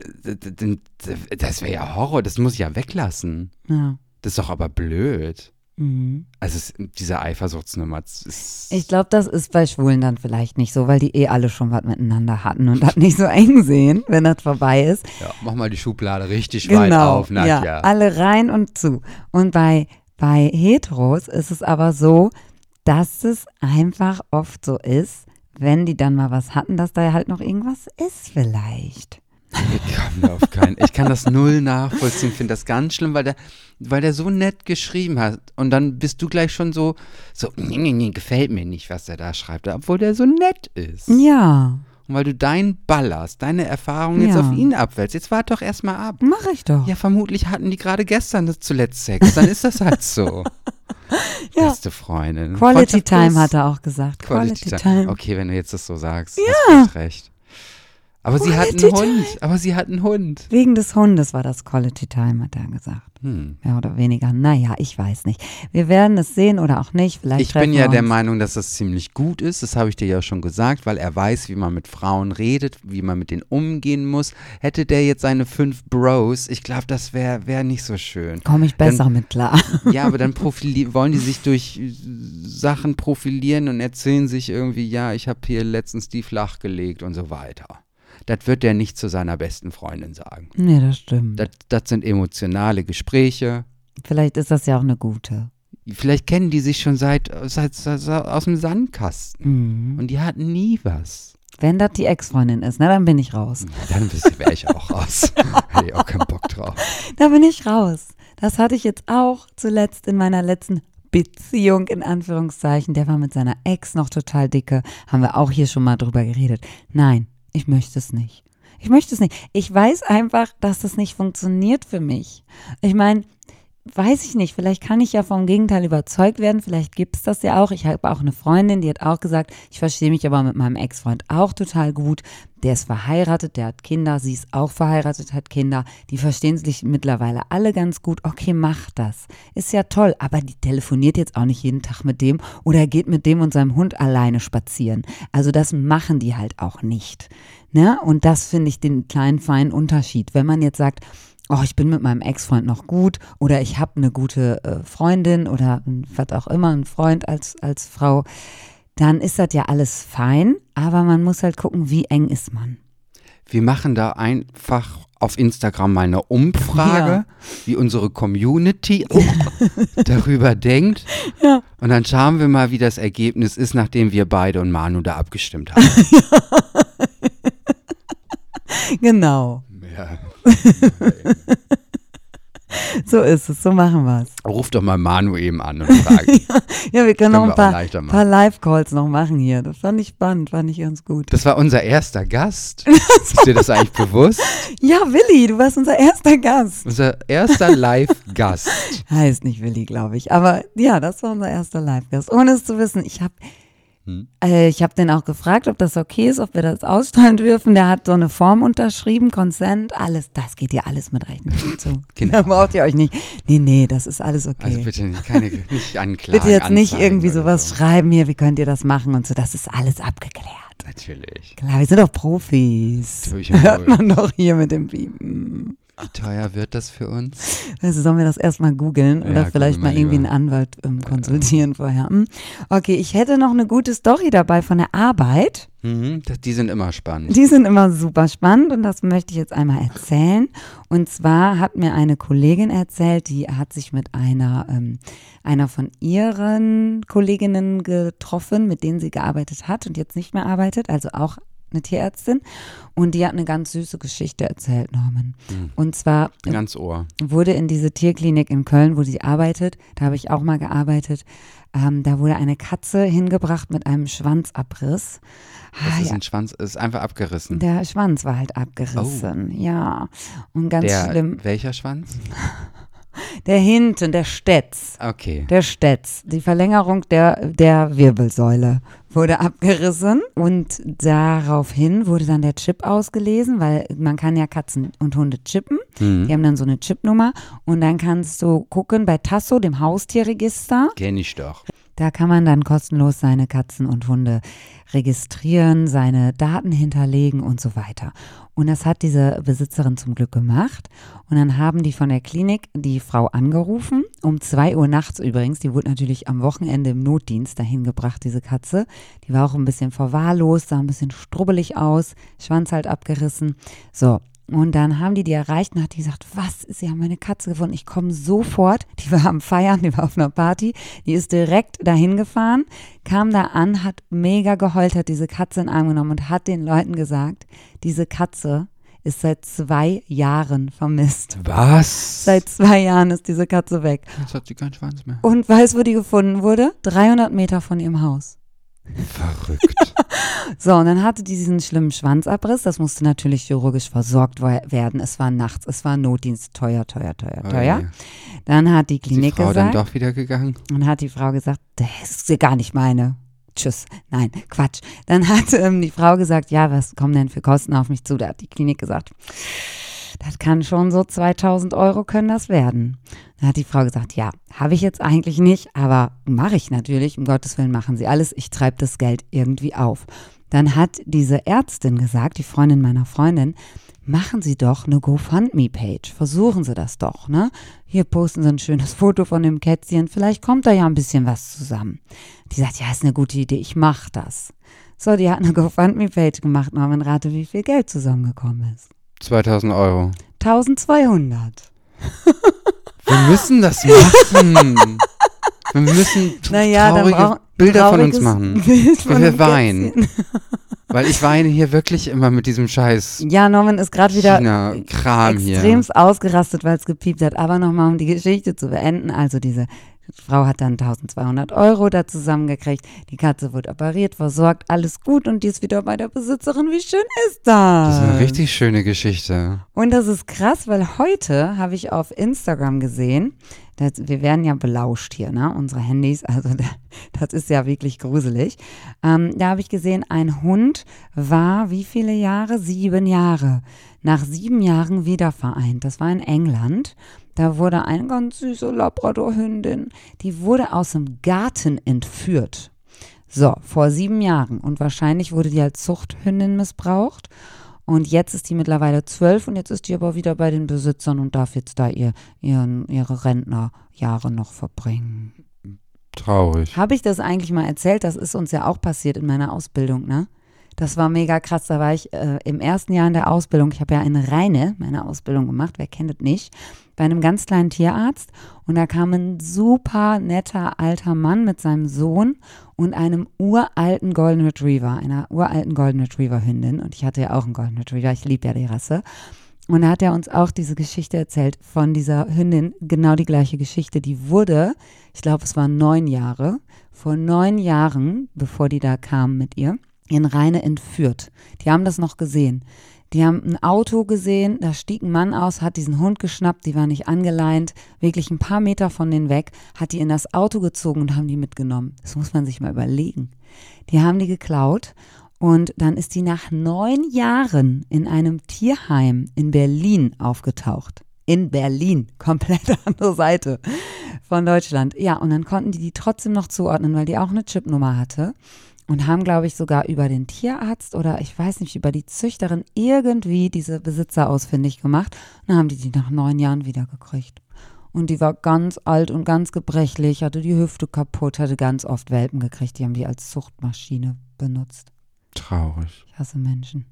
das wäre ja Horror, das muss ich ja weglassen. Ja. Das ist doch aber blöd. Mhm. Also diese Eifersuchtsnummer ich glaube, das ist bei Schwulen dann vielleicht nicht so, weil die alle schon was miteinander hatten und das nicht so eng sehen, wenn das vorbei ist. Ja, mach mal die Schublade richtig weit auf, Nadja. Ja, alle rein und zu. Und bei Heteros ist es aber so, dass es einfach oft so ist, wenn die dann mal was hatten, dass da halt noch irgendwas ist vielleicht. Ich kann das null nachvollziehen, finde das ganz schlimm, weil der so nett geschrieben hat und dann bist du gleich schon so gefällt mir nicht, was der da schreibt, obwohl der so nett ist. Ja. Und weil du deinen ballerst, deine Erfahrungen jetzt auf ihn abwälzt, jetzt wart doch erstmal ab. Mach ich doch. Ja, vermutlich hatten die gerade gestern zuletzt Sex, dann ist das halt so. Ja. Beste Freundin. Quality Time hat er auch gesagt. Quality Time. Okay, wenn du jetzt das so sagst, hast du recht. Aber sie hat einen Hund. Wegen des Hundes war das Quality Time, hat er gesagt. Mehr oder weniger. Naja, ich weiß nicht. Wir werden es sehen oder auch nicht. Ich bin ja der Meinung, dass das ziemlich gut ist. Das habe ich dir ja schon gesagt, weil er weiß, wie man mit Frauen redet, wie man mit denen umgehen muss. Hätte der jetzt seine 5 Bros, ich glaube, das wär nicht so schön. Komme ich besser mit klar. Ja, aber dann wollen die sich durch Sachen profilieren und erzählen sich irgendwie, ja, ich habe hier letztens die flach gelegt und so weiter. Das wird er nicht zu seiner besten Freundin sagen. Nee, das stimmt. Das sind emotionale Gespräche. Vielleicht ist das ja auch eine gute. Vielleicht kennen die sich schon seit aus dem Sandkasten. Und die hatten nie was. Wenn das die Ex-Freundin ist, dann bin ich raus. Dann wäre ich auch raus. Hätte ich auch keinen Bock drauf. Da bin ich raus. Das hatte ich jetzt auch zuletzt in meiner letzten Beziehung in Anführungszeichen. Der war mit seiner Ex noch total dicke. Haben wir auch hier schon mal drüber geredet. Nein, ich möchte es nicht. Ich möchte es nicht. Ich weiß einfach, dass das nicht funktioniert für mich. Ich meine, weiß ich nicht, vielleicht kann ich ja vom Gegenteil überzeugt werden, vielleicht gibt es das ja auch. Ich habe auch eine Freundin, die hat auch gesagt, ich verstehe mich aber mit meinem Ex-Freund auch total gut. Der ist verheiratet, der hat Kinder, sie ist auch verheiratet, hat Kinder. Die verstehen sich mittlerweile alle ganz gut. Okay, mach das. Ist ja toll, aber die telefoniert jetzt auch nicht jeden Tag mit dem oder geht mit dem und seinem Hund alleine spazieren. Also das machen die halt auch nicht. Ne? Und das finde ich den kleinen, feinen Unterschied. Wenn man jetzt sagt, oh, ich bin mit meinem Ex-Freund noch gut oder ich habe eine gute Freundin oder was auch immer, einen Freund als Frau, dann ist das ja alles fein, aber man muss halt gucken, wie eng ist man. Wir machen da einfach auf Instagram mal eine Umfrage, wie unsere Community darüber denkt. Ja. Und dann schauen wir mal, wie das Ergebnis ist, nachdem wir beide und Manu da abgestimmt haben. Genau. Ja. So ist es, so machen wir es. Ruf doch mal Manu eben an und frag. Ja, wir können noch ein leichter machen. paar Live-Calls noch machen hier. Das fand ich spannend, fand ich ganz gut. Das war unser erster Gast. Ist dir das eigentlich bewusst? Ja, Willi, du warst unser erster Gast. Unser erster Live-Gast. Heißt nicht Willi, glaube ich. Aber ja, das war unser erster Live-Gast. Ohne es zu wissen, ich habe den auch gefragt, ob das okay ist, ob wir das ausstrahlen dürfen. Der hat so eine Form unterschrieben, Consent, alles, das geht ihr alles mit Rechten zu. Genau. Da braucht ihr euch nicht. Nee, das ist alles okay. Also bitte nicht anklagen. Bitte jetzt nicht anzeigen irgendwie oder sowas so. schreiben hier, wie könnt ihr das machen und so, das ist alles abgeklärt. Natürlich. Klar, wir sind doch Profis. Natürlich. Hört man doch hier mit dem Piepen. Wie teuer wird das für uns? Also sollen wir das erstmal googeln oder Ja, vielleicht googeln mal wir irgendwie einen lieber. Anwalt konsultieren vorher. Okay, ich hätte noch eine gute Story dabei von der Arbeit. Die sind immer spannend. Die sind immer super spannend und das möchte ich jetzt einmal erzählen. Und zwar hat mir eine Kollegin erzählt, die hat sich mit einer von ihren Kolleginnen getroffen, mit denen sie gearbeitet hat und jetzt nicht mehr arbeitet, also auch eine Tierärztin. Und die hat eine ganz süße Geschichte erzählt, Norman. Und zwar Ganz Ohr. wurde in diese Tierklinik in Köln, wo sie arbeitet, da habe ich auch mal gearbeitet, da wurde eine Katze hingebracht mit einem Schwanzabriss. Das ist ein Schwanz, ist einfach abgerissen. Der Schwanz war halt abgerissen, ja. Und ganz schlimm. Welcher Schwanz? Der hinten, der Stetz. Okay. Der Stetz, die Verlängerung der Wirbelsäule wurde abgerissen und daraufhin wurde dann der Chip ausgelesen, weil man kann ja Katzen und Hunde chippen. Die haben dann so eine Chipnummer und dann kannst du gucken bei Tasso, dem Haustierregister. Kenn ich doch. Da kann man dann kostenlos seine Katzen und Hunde registrieren, seine Daten hinterlegen und so weiter. Und das hat diese Besitzerin zum Glück gemacht. Und dann haben die von der Klinik die Frau angerufen, um 2 Uhr nachts übrigens. Die wurde natürlich am Wochenende im Notdienst dahin gebracht, diese Katze. Die war auch ein bisschen verwahrlost, sah ein bisschen strubbelig aus, Schwanz halt abgerissen. So. Und dann haben die erreicht und hat die gesagt, was, sie haben meine Katze gefunden, ich komme sofort. Die war am Feiern, die war auf einer Party, die ist direkt dahin gefahren, kam da an, hat mega geheult, hat diese Katze in den Arm genommen und hat den Leuten gesagt, diese Katze ist seit 2 Jahren vermisst. Was? Seit 2 Jahren ist diese Katze weg. Jetzt hat sie keinen Schwanz mehr. Und weißt du, wo die gefunden wurde? 300 Meter von ihrem Haus. Verrückt. So, und dann hatte die diesen schlimmen Schwanzabriss. Das musste natürlich chirurgisch versorgt werden. Es war nachts, es war Notdienst, teuer. Okay. Dann hat die Ist die Klinik Frau gesagt, dann doch wieder gegangen? und hat die Frau gesagt, das ist gar nicht meine. Tschüss. Nein, Quatsch. Dann hat die Frau gesagt, ja, was kommen denn für Kosten auf mich zu? Da hat die Klinik gesagt, das kann schon so 2.000 Euro können das werden. Dann hat die Frau gesagt, ja, habe ich jetzt eigentlich nicht, aber mache ich natürlich. Um Gottes Willen machen Sie alles. Ich treibe das Geld irgendwie auf. Dann hat diese Ärztin gesagt, die Freundin meiner Freundin, machen Sie doch eine GoFundMe-Page. Versuchen Sie das doch, ne? Hier posten Sie ein schönes Foto von dem Kätzchen. Vielleicht kommt da ja ein bisschen was zusammen. Die sagt, ja, ist eine gute Idee. Ich mache das. So, die hat eine GoFundMe-Page gemacht. Norman, rate, wie viel Geld zusammengekommen ist. 2.000 Euro. 1.200. Wir müssen das machen. Wir müssen traurige Bilder von uns machen. Weil wir weinen. Weil ich weine hier wirklich immer mit diesem Scheiß Ja, Norman ist gerade wieder China-Kram hier. extremst ausgerastet, weil es gepiept hat. Aber nochmal, um die Geschichte zu beenden. Also diese Die Frau hat dann 1.200 € da zusammengekriegt. Die Katze wurde operiert, versorgt, alles gut und die ist wieder bei der Besitzerin. Wie schön ist das? Das ist eine richtig schöne Geschichte. Und das ist krass, weil heute habe ich auf Instagram gesehen, wir werden ja belauscht hier, ne? Unsere Handys, also das ist ja wirklich gruselig. Da habe ich gesehen, ein Hund war wie viele Jahre? 7 Jahre. Nach 7 Jahren wieder vereint. Das war in England. Da wurde eine ganz süße Labrador-Hündin, die wurde aus dem Garten entführt. So, vor 7 Jahren. Und wahrscheinlich wurde die als Zuchthündin missbraucht. Und jetzt ist die mittlerweile 12 und jetzt ist die aber wieder bei den Besitzern und darf jetzt da ihre Rentnerjahre noch verbringen. Traurig. Habe ich das eigentlich mal erzählt? Das ist uns ja auch passiert in meiner Ausbildung, ne? Das war mega krass. Da war ich im ersten Jahr in der Ausbildung. Ich habe ja in Rheine meine Ausbildung gemacht, wer kennt es nicht, bei einem ganz kleinen Tierarzt. Und da kam ein super netter alter Mann mit seinem Sohn und einem uralten Golden Retriever, einer uralten Golden Retriever Hündin. Und ich hatte ja auch einen Golden Retriever, ich liebe ja die Rasse. Und da hat er uns auch diese Geschichte erzählt von dieser Hündin, genau die gleiche Geschichte. Die wurde, ich glaube es waren 9 Jahre, vor 9 Jahren, bevor die da kamen mit ihr, in Rheine entführt. Die haben das noch gesehen. Die haben ein Auto gesehen, da stieg ein Mann aus, hat diesen Hund geschnappt, die war nicht angeleint, wirklich ein paar Meter von denen weg, hat die in das Auto gezogen und haben die mitgenommen. Das muss man sich mal überlegen. Die haben die geklaut und dann ist die nach 9 Jahren in einem Tierheim in Berlin aufgetaucht. In Berlin, komplett andere Seite von Deutschland. Ja, und dann konnten die trotzdem noch zuordnen, weil die auch eine Chipnummer hatte. Und haben, glaube ich, sogar über den Tierarzt oder ich weiß nicht, über die Züchterin irgendwie diese Besitzer ausfindig gemacht. Und dann haben die nach 9 Jahren wiedergekriegt. Und die war ganz alt und ganz gebrechlich, hatte die Hüfte kaputt, hatte ganz oft Welpen gekriegt. Die haben die als Zuchtmaschine benutzt. Traurig. Ich hasse Menschen.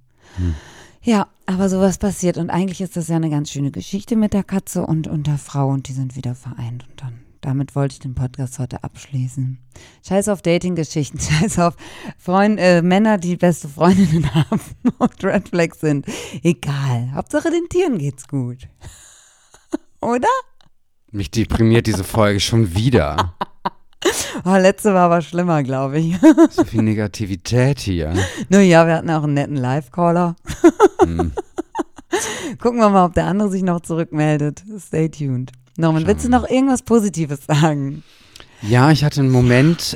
Ja, aber sowas passiert. Und eigentlich ist das ja eine ganz schöne Geschichte mit der Katze und der Frau. Und die sind wieder vereint. Und dann damit wollte ich den Podcast heute abschließen. Scheiß auf Dating-Geschichten, scheiß auf Männer, die beste Freundinnen haben und Red Flags sind. Egal, Hauptsache den Tieren geht's gut. Oder? Mich deprimiert diese Folge schon wieder. Oh, letzte war aber schlimmer, glaube ich. So viel Negativität hier. Naja, wir hatten auch einen netten Live-Caller. Gucken wir mal, ob der andere sich noch zurückmeldet. Stay tuned. Norman, willst du noch irgendwas Positives sagen? Ja, ich hatte einen Moment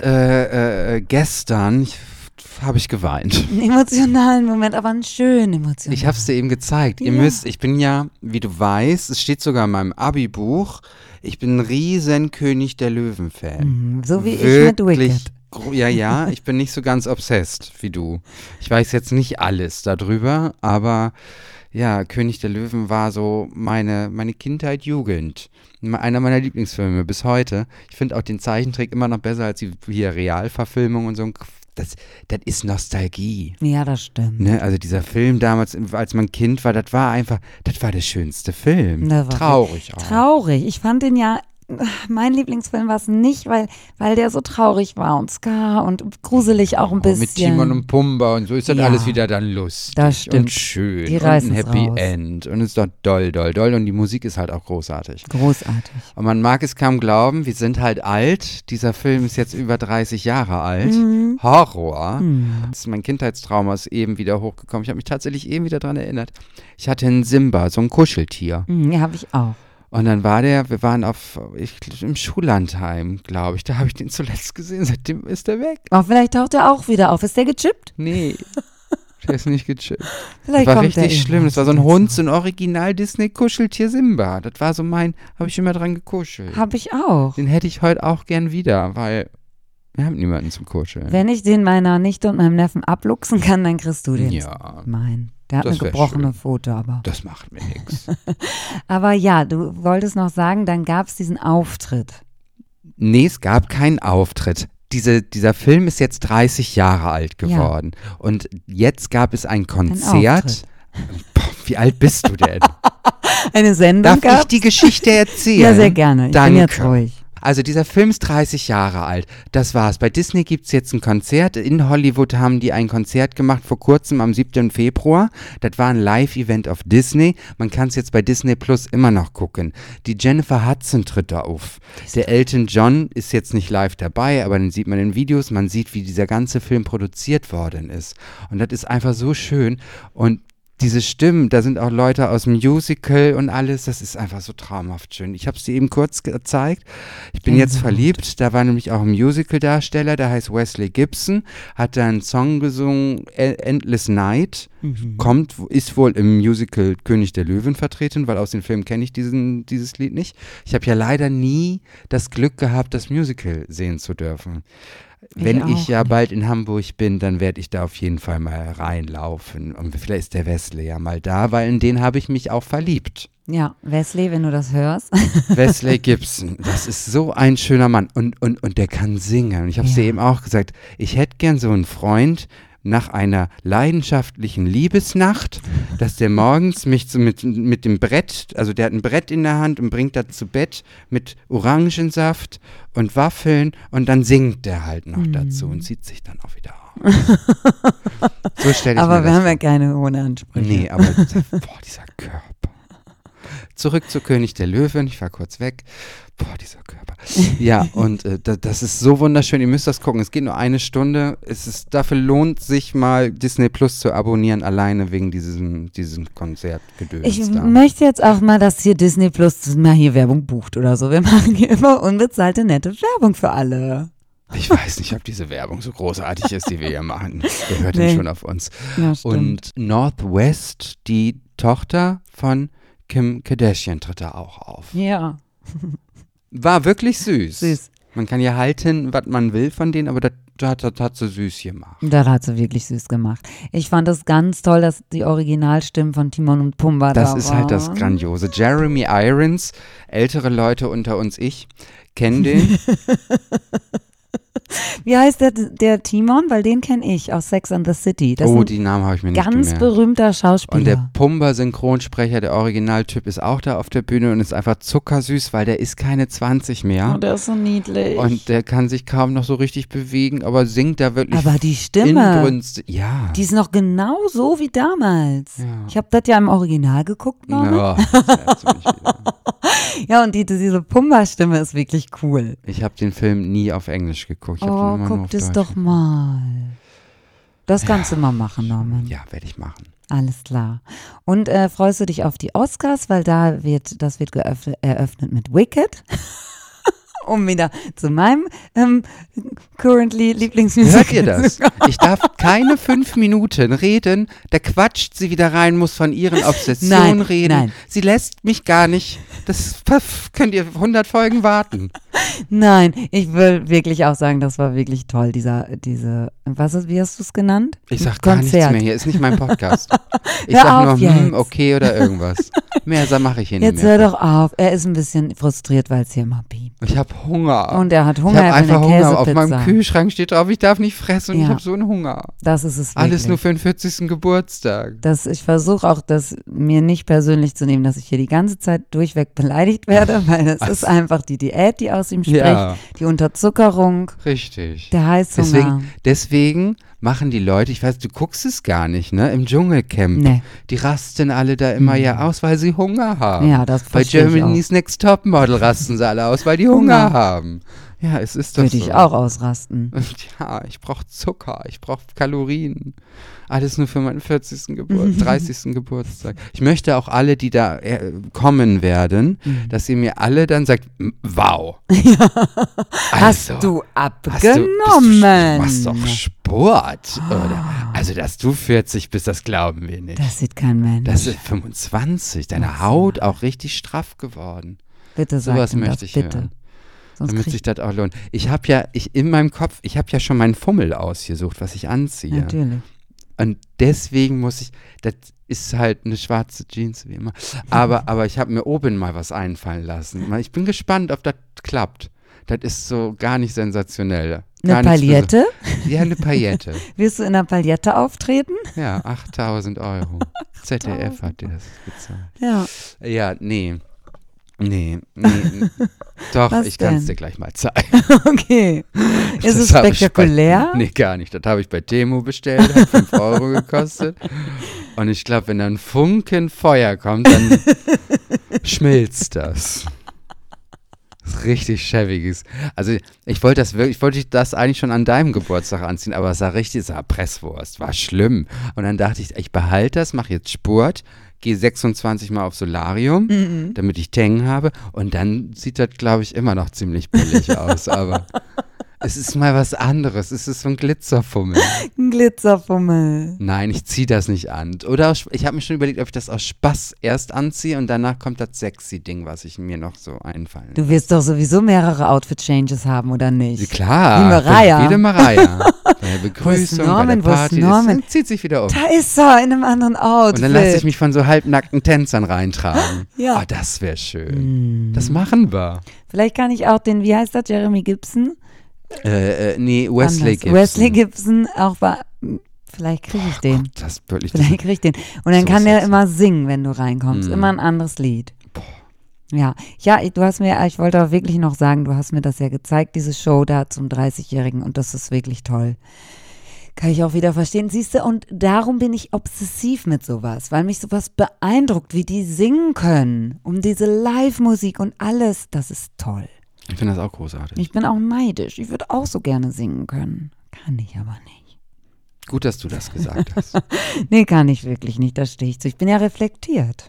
gestern, habe ich geweint. Einen emotionalen Moment, aber einen schönen emotionalen. Ich habe es dir eben gezeigt. Ja. Ihr müsst, ich bin ja, wie du weißt, es steht sogar in meinem Abi-Buch, ich bin ein riesen König der Löwen-Fan. So wie ich mit Wicked. Ja, ich bin nicht so ganz obsessed wie du. Ich weiß jetzt nicht alles darüber, aber ja, König der Löwen war so meine Kindheit, Jugend. Einer meiner Lieblingsfilme bis heute. Ich finde auch den Zeichentrick immer noch besser als die hier Realverfilmung und so. Das ist Nostalgie. Ja, das stimmt. Ne? Also dieser Film damals, als man Kind war, das war der schönste Film. Traurig auch. Traurig. Ich fand den ja, mein Lieblingsfilm war es nicht, weil der so traurig war und Ska und gruselig auch ein bisschen. Mit Timon und Pumba und so ist das alles wieder dann lustig das stimmt. und schön Die und ein reißen's Happy raus. End und es ist doch doll und die Musik ist halt auch großartig. Großartig. Und man mag es kaum glauben, wir sind halt alt. Dieser Film ist jetzt über 30 Jahre alt. Horror. Mein Kindheitstrauma ist eben wieder hochgekommen. Ich habe mich tatsächlich eben wieder daran erinnert. Ich hatte einen Simba, so ein Kuscheltier. Ja, habe ich auch. Und dann wir waren im Schullandheim, glaube ich. Da habe ich den zuletzt gesehen. Seitdem ist der weg. Aber vielleicht taucht er auch wieder auf. Ist der gechippt? Nee. Der ist nicht gechippt. Vielleicht Das war kommt der richtig schlimm. irgendwann Das war so ein wieder Hund, zurück. so ein Original-Disney-Kuscheltier Simba. Das war so habe ich immer dran gekuschelt. Habe ich auch. Den hätte ich heute auch gern wieder, weil wir haben niemanden zum Kuscheln. Wenn ich den meiner Nichte und meinem Neffen abluchsen kann, dann kriegst du den. Ja. Der hat Das eine wär gebrochene schön. Pfote, aber. Das macht mir nichts. Aber ja, du wolltest noch sagen, dann gab es diesen Auftritt. Nee, es gab keinen Auftritt. Dieser Film ist jetzt 30 Jahre alt geworden. Und jetzt gab es ein Konzert. Auftritt. Boah, wie alt bist du denn? Eine Sendung Darf ich gab's? die Geschichte erzählen? Ja, sehr gerne. Ich bin Danke. jetzt ruhig. Also dieser Film ist 30 Jahre alt. Das war's. Bei Disney gibt es jetzt ein Konzert. In Hollywood haben die ein Konzert gemacht vor kurzem am 7. Februar. Das war ein Live-Event auf Disney. Man kann es jetzt bei Disney Plus immer noch gucken. Die Jennifer Hudson tritt da auf. Der Elton John ist jetzt nicht live dabei, aber den sieht man in Videos. Man sieht, wie dieser ganze Film produziert worden ist. Und das ist einfach so schön. Und diese Stimmen, da sind auch Leute aus dem Musical und alles, das ist einfach so traumhaft schön. Ich habe es dir eben kurz gezeigt. Ich bin jetzt verliebt. Da war nämlich auch ein Musical-Darsteller, der heißt Wesley Gibson, hat da einen Song gesungen, Endless Night, ist wohl im Musical König der Löwen vertreten, weil aus dem Film kenne ich dieses Lied nicht. Ich habe ja leider nie das Glück gehabt, das Musical sehen zu dürfen. Wenn ich ja bald in Hamburg bin, dann werde ich da auf jeden Fall mal reinlaufen. Und vielleicht ist der Wesley ja mal da, weil in den habe ich mich auch verliebt. Ja, Wesley, wenn du das hörst. Wesley Gibson, das ist so ein schöner Mann. Und der kann singen. Und ich habe es dir eben auch gesagt, ich hätte gern so einen Freund, nach einer leidenschaftlichen Liebesnacht, dass der morgens mich so mit dem Brett, also der hat ein Brett in der Hand und bringt das zu Bett mit Orangensaft und Waffeln und dann singt der halt noch dazu und zieht sich dann auch wieder aus. So stelle ich aber mir wir das haben ja keine hohen Ansprüche. Nee, aber dieser Körper. Zurück zu König der Löwen, ich war kurz weg. Boah, dieser Körper. Ja, und das ist so wunderschön, ihr müsst das gucken. Es geht nur 1 Stunde. Dafür lohnt sich mal Disney Plus zu abonnieren, alleine wegen diesem Konzertgedöns. Ich möchte jetzt auch mal, dass hier Disney Plus mal hier Werbung bucht oder so. Wir machen hier immer unbezahlte, nette Werbung für alle. Ich weiß nicht, ob diese Werbung so großartig ist, die wir hier machen. Wer hört denn schon auf uns? Ja, stimmt. Und Northwest, die Tochter von Kim Kardashian, tritt da auch auf. Ja. War wirklich süß. Süß. Man kann ja halten, was man will von denen, aber das hat sie süß gemacht. Das hat sie wirklich süß gemacht. Ich fand es ganz toll, dass die Originalstimmen von Timon und Pumba da waren. Das ist halt das Grandiose. Jeremy Irons, ältere Leute unter uns, ich kenne den. Wie heißt der Timon? Weil den kenne ich aus Sex and the City. Das Die Namen habe ich mir nicht gemerkt. Ganz berühmter Schauspieler. Und der Pumba-Synchronsprecher, der Originaltyp, ist auch da auf der Bühne und ist einfach zuckersüß, weil der ist keine 20 mehr. Oh, der ist so niedlich. Und der kann sich kaum noch so richtig bewegen, aber singt da wirklich aber die Stimme, inbrünstig. Ja. Die ist noch genau so wie damals. Ja. Ich habe das ja im Original geguckt noch. Ja, das erzählst du nicht wieder. Ja, und diese Pumba-Stimme ist wirklich cool. Ich habe den Film nie auf Englisch geguckt. Ich Oh, guck das doch mal. Das kannst du mal machen, Norman. Ja, werde ich machen. Alles klar. Und freust du dich auf die Oscars, weil das wird eröffnet mit Wicked. Um wieder zu meinem currently Lieblingsmusical. Hört ihr das? Ich darf keine 5 Minuten reden, da quatscht sie wieder rein, muss von ihren Obsessionen reden. Nein. Sie lässt mich gar nicht. Das könnt ihr 100 Folgen warten. Nein, ich will wirklich auch sagen, das war wirklich toll, wie hast du es genannt? Ich sag gar nichts mehr, hier ist nicht mein Podcast. Ich Hör sag auf nur, jetzt. Okay oder irgendwas. Mehr mache ich hier nicht Jetzt mehr. hör doch auf, er ist ein bisschen frustriert, weil es hier immer piept. Ich habe Hunger. Und er hat Hunger, ich habe einfach eine Hunger. Auf Käsepizza. meinem Kühlschrank steht drauf, ich darf nicht fressen und Ja. ich habe so einen Hunger. Das ist es wirklich. Alles nur für den 40. Geburtstag. Ich versuche auch, das mir nicht persönlich zu nehmen, dass ich hier die ganze Zeit durchweg beleidigt werde, weil es ist einfach die Diät, die aus ihm spricht, Ja. die Unterzuckerung, Richtig. der Heißhunger. Deswegen machen die Leute, ich weiß, du guckst es gar nicht, ne? Im Dschungelcamp. Nee. Die rasten alle da immer ja aus, weil sie Hunger haben. Ja, das Bei verstehe ich Germany's Next Topmodel rasten sie alle aus, weil die Hunger haben. Ja, es ist doch Würde so. ich auch ausrasten. Ja, ich brauche Zucker, ich brauche Kalorien. Alles nur für meinen 40. 30. Geburtstag. Ich möchte auch alle, die da kommen werden, dass ihr mir alle dann sagt, wow. Also, Hast du abgenommen? Du machst doch Sport. Oder? Also, dass du 40 bist, das glauben wir nicht. Das sieht kein Mensch. Das ist 25. Deine Haut auch richtig straff geworden. Bitte sag Sowas ihm das, möchte ich bitte. hören. Sonst Damit krieg sich das auch lohnt. In meinem Kopf, ich habe ja schon meinen Fummel ausgesucht, was ich anziehe. Natürlich. Und deswegen das ist halt eine schwarze Jeans wie immer. Aber ich habe mir oben mal was einfallen lassen. Ich bin gespannt, ob das klappt. Das ist so gar nicht sensationell. Eine Paillette? Ja, eine Paillette. Wirst du in einer Paillette auftreten? Ja, 8.000 Euro. ZDF hat dir das gezahlt. Ja. Ja, nee. Nee. Doch, Was ich kann es denn? dir gleich mal zeigen. Okay. Ist es Das hab ich spektakulär? Nee, gar nicht. Das habe ich bei Temu bestellt, hat 5 Euro gekostet. Und ich glaube, wenn da ein Funken Feuer kommt, dann schmilzt das. Das ist richtig schäbiges. Also ich wollte das eigentlich schon an deinem Geburtstag anziehen, aber es sah Presswurst, war schlimm. Und dann dachte ich behalte das, mache jetzt Sport, gehe 26 Mal auf Solarium, damit ich Tengen habe und dann sieht das, glaube ich, immer noch ziemlich billig aus, aber es ist mal was anderes, es ist so ein Glitzerfummel. Ein Glitzerfummel. Nein, ich ziehe das nicht an. Oder ich habe mir schon überlegt, ob ich das aus Spaß erst anziehe und danach kommt das sexy Ding, was ich mir noch so einfallen Du wirst doch sowieso mehrere Outfit-Changes haben, oder nicht? Klar, Wie Mariah. wie der Mariah. Bei der Begrüßung, Norman? bei der Party, Norman? das zieht sich wieder um. Da ist er in einem anderen Outfit. Und dann lasse ich mich von so halbnackten Tänzern reintragen. Ja. Oh, das wäre schön. Das machen wir. Vielleicht kann ich auch wie heißt das, Jeremy Gibson? Nee, Wesley Gibson. Wesley Gibson auch vielleicht kriege ich den. Das ist wirklich Vielleicht kriege ich den. Und dann So kann der sexy. immer singen, wenn du reinkommst. Immer ein anderes Lied. Ja, ich wollte auch wirklich noch sagen, du hast mir das ja gezeigt, diese Show da zum 30-Jährigen und das ist wirklich toll. Kann ich auch wieder verstehen. Siehst du, und darum bin ich obsessiv mit sowas, weil mich sowas beeindruckt, wie die singen können. Um diese Live-Musik und alles, das ist toll. Ich finde das auch großartig. Ich bin auch neidisch. Ich würde auch so gerne singen können. Kann ich aber nicht. Gut, dass du das gesagt hast. Nee, kann ich wirklich nicht. Da stehe ich zu. Ich bin ja reflektiert.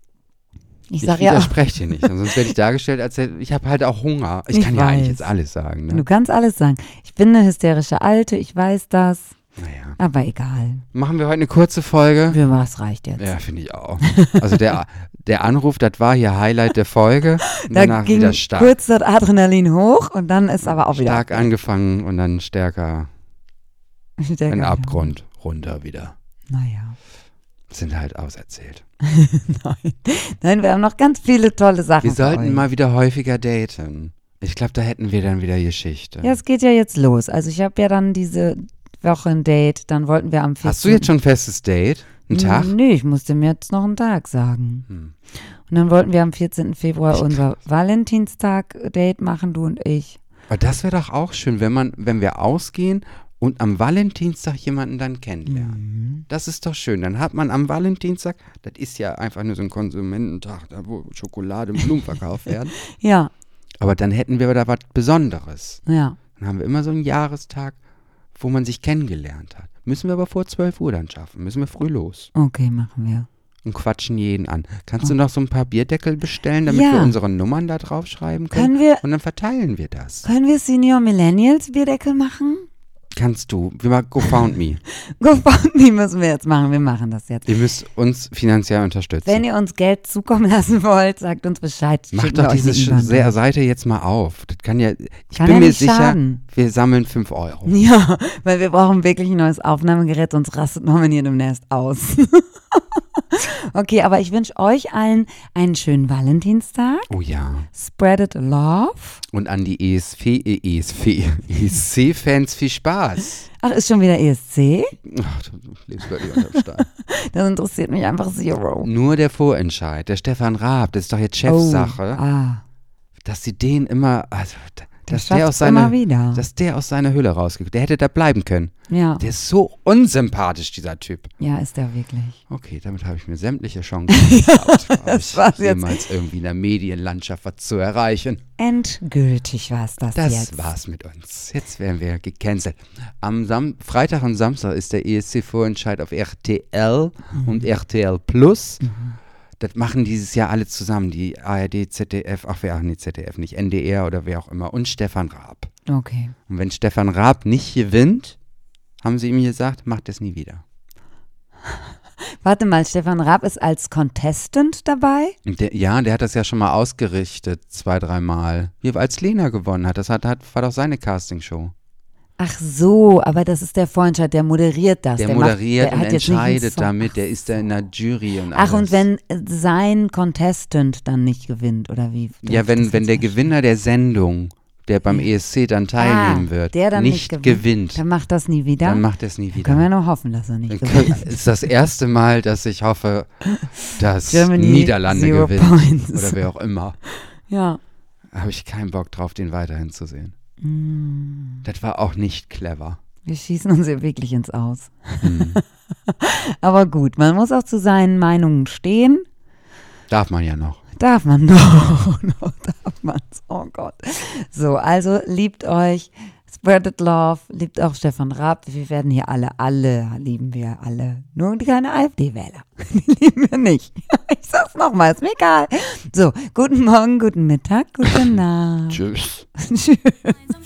Ich Ich sag ja auch, widerspreche dir nicht, sonst werde ich dargestellt, ich habe halt auch Hunger. Ich Ich kann ja eigentlich weiß. jetzt alles sagen. du Ne? kannst alles sagen. Ich bin eine hysterische Alte, ich weiß das. Naja. Aber egal. Machen wir heute eine kurze Folge? Was reicht jetzt? Ja, finde ich auch. Also der Anruf, das war hier Highlight der Folge. Und Da danach ging wieder stark. kurz das Adrenalin hoch und dann ist aber auch wieder Stark angefangen und dann stärker Stärker in den wieder. Abgrund runter wieder. Naja. Sind halt auserzählt. Nein, wir haben noch ganz viele tolle Sachen. Wir für sollten euch. mal wieder häufiger daten. Ich glaube, da hätten wir dann wieder Geschichte. Ja, es geht ja jetzt los. Also ich habe ja dann diese Woche ein Date, dann wollten wir am 14. Hast du jetzt schon ein festes Date? Einen Tag? Nee, ich musste mir jetzt noch einen Tag sagen. Und dann wollten wir am 14. Februar unser Valentinstag-Date machen, du und ich. Aber das wäre doch auch schön, wenn wir ausgehen und am Valentinstag jemanden dann kennenlernen. Das ist doch schön. Dann hat man am Valentinstag, das ist ja einfach nur so ein Konsumententag, da wo Schokolade und Blumen verkauft werden. Ja, Aber dann hätten wir da was Besonderes. ja. Dann haben wir immer so einen Jahrestag, wo man sich kennengelernt hat. Müssen wir aber vor 12 Uhr dann schaffen. Müssen wir früh los Okay, machen wir. und quatschen jeden an. Kannst du noch so ein paar Bierdeckel bestellen, damit Ja. wir unsere Nummern da draufschreiben können? Können wir, Und dann verteilen wir das. können wir Senior Millennials Bierdeckel machen? Kannst du. Go found me. GoFundMe müssen wir jetzt machen. Wir machen das jetzt. Ihr müsst uns finanziell unterstützen. Wenn ihr uns Geld zukommen lassen wollt, sagt uns Bescheid. Macht Schicken doch wir euch diese eine IBAN. Seite jetzt mal auf. Das kann ja, ich Kann bin ja mir nicht sicher, schaden. wir sammeln 5 Euro. Ja, weil wir brauchen wirklich ein neues Aufnahmegerät, sonst rastet Norman hier demnächst aus. Okay, aber ich wünsche euch allen einen schönen Valentinstag. Oh ja. Spread it love. Und an die ESC-Fans viel Spaß. Ach, ist schon wieder ESC? Ach, du lebst wirklich unterm Stein. Das interessiert mich einfach zero. Nur der Vorentscheid, der Stefan Raab, das ist doch jetzt Chefsache, dass sie den immer, also, dass schafft's immer wieder. dass der aus seiner Hülle rausgekommen, der hätte da bleiben können. Ja, Der ist so unsympathisch, dieser Typ. ja, ist er wirklich. Okay, damit habe ich mir sämtliche Chancen geklaut, das war's jetzt. jemals irgendwie in der Medienlandschaft was zu erreichen. Endgültig war's das Das jetzt. war's mit uns. Jetzt werden wir gecancelt. Am Freitag und Samstag ist der ESC-Vorentscheid auf RTL und RTL Plus. Das machen dieses Jahr alle zusammen. Die ARD, ZDF, ZDF nicht, NDR oder wer auch immer. Und Stefan Raab. Okay. Und wenn Stefan Raab nicht gewinnt, haben sie ihm gesagt, macht es nie wieder. Warte mal, Stefan Raab ist als Contestant dabei? Und der hat das ja schon mal ausgerichtet, 2-3 Mal. Wie als Lena gewonnen hat, war doch seine Castingshow. Ach so, aber das ist der Vorentscheid, der moderiert das. Der macht- moderiert und hat jetzt nicht einen entscheidet Song. damit, der ist da in der Jury und alles. Ach, und wenn sein Contestant dann nicht gewinnt, oder wie? Ja, darf ich das wenn jetzt der verstehen? Gewinner der Sendung der beim ESC dann teilnehmen wird, der dann nicht gewinnt, dann macht das nie wieder. dann macht er es nie Dann wieder. können wir nur hoffen, dass er nicht gewinnt. Das ist das erste Mal, dass ich hoffe, dass Germany, Niederlande 0 gewinnt. points. Oder wer auch immer. Ja. Habe ich keinen Bock drauf, den weiterhin zu sehen. Mm. Das war auch nicht clever. Wir schießen uns hier wirklich ins Aus. Hm. Aber gut, man muss auch zu seinen Meinungen stehen. Darf man ja noch. Darf man noch darf man's. Oh Gott. So, also liebt euch, spreadet love, liebt auch Stefan Raab. Wir werden hier alle lieben wir alle. Nur keine AfD-Wähler. Die lieben wir nicht. Ich sag's nochmal, ist mir egal. So, guten Morgen, guten Mittag, gute Nacht. Tschüss. Tschüss.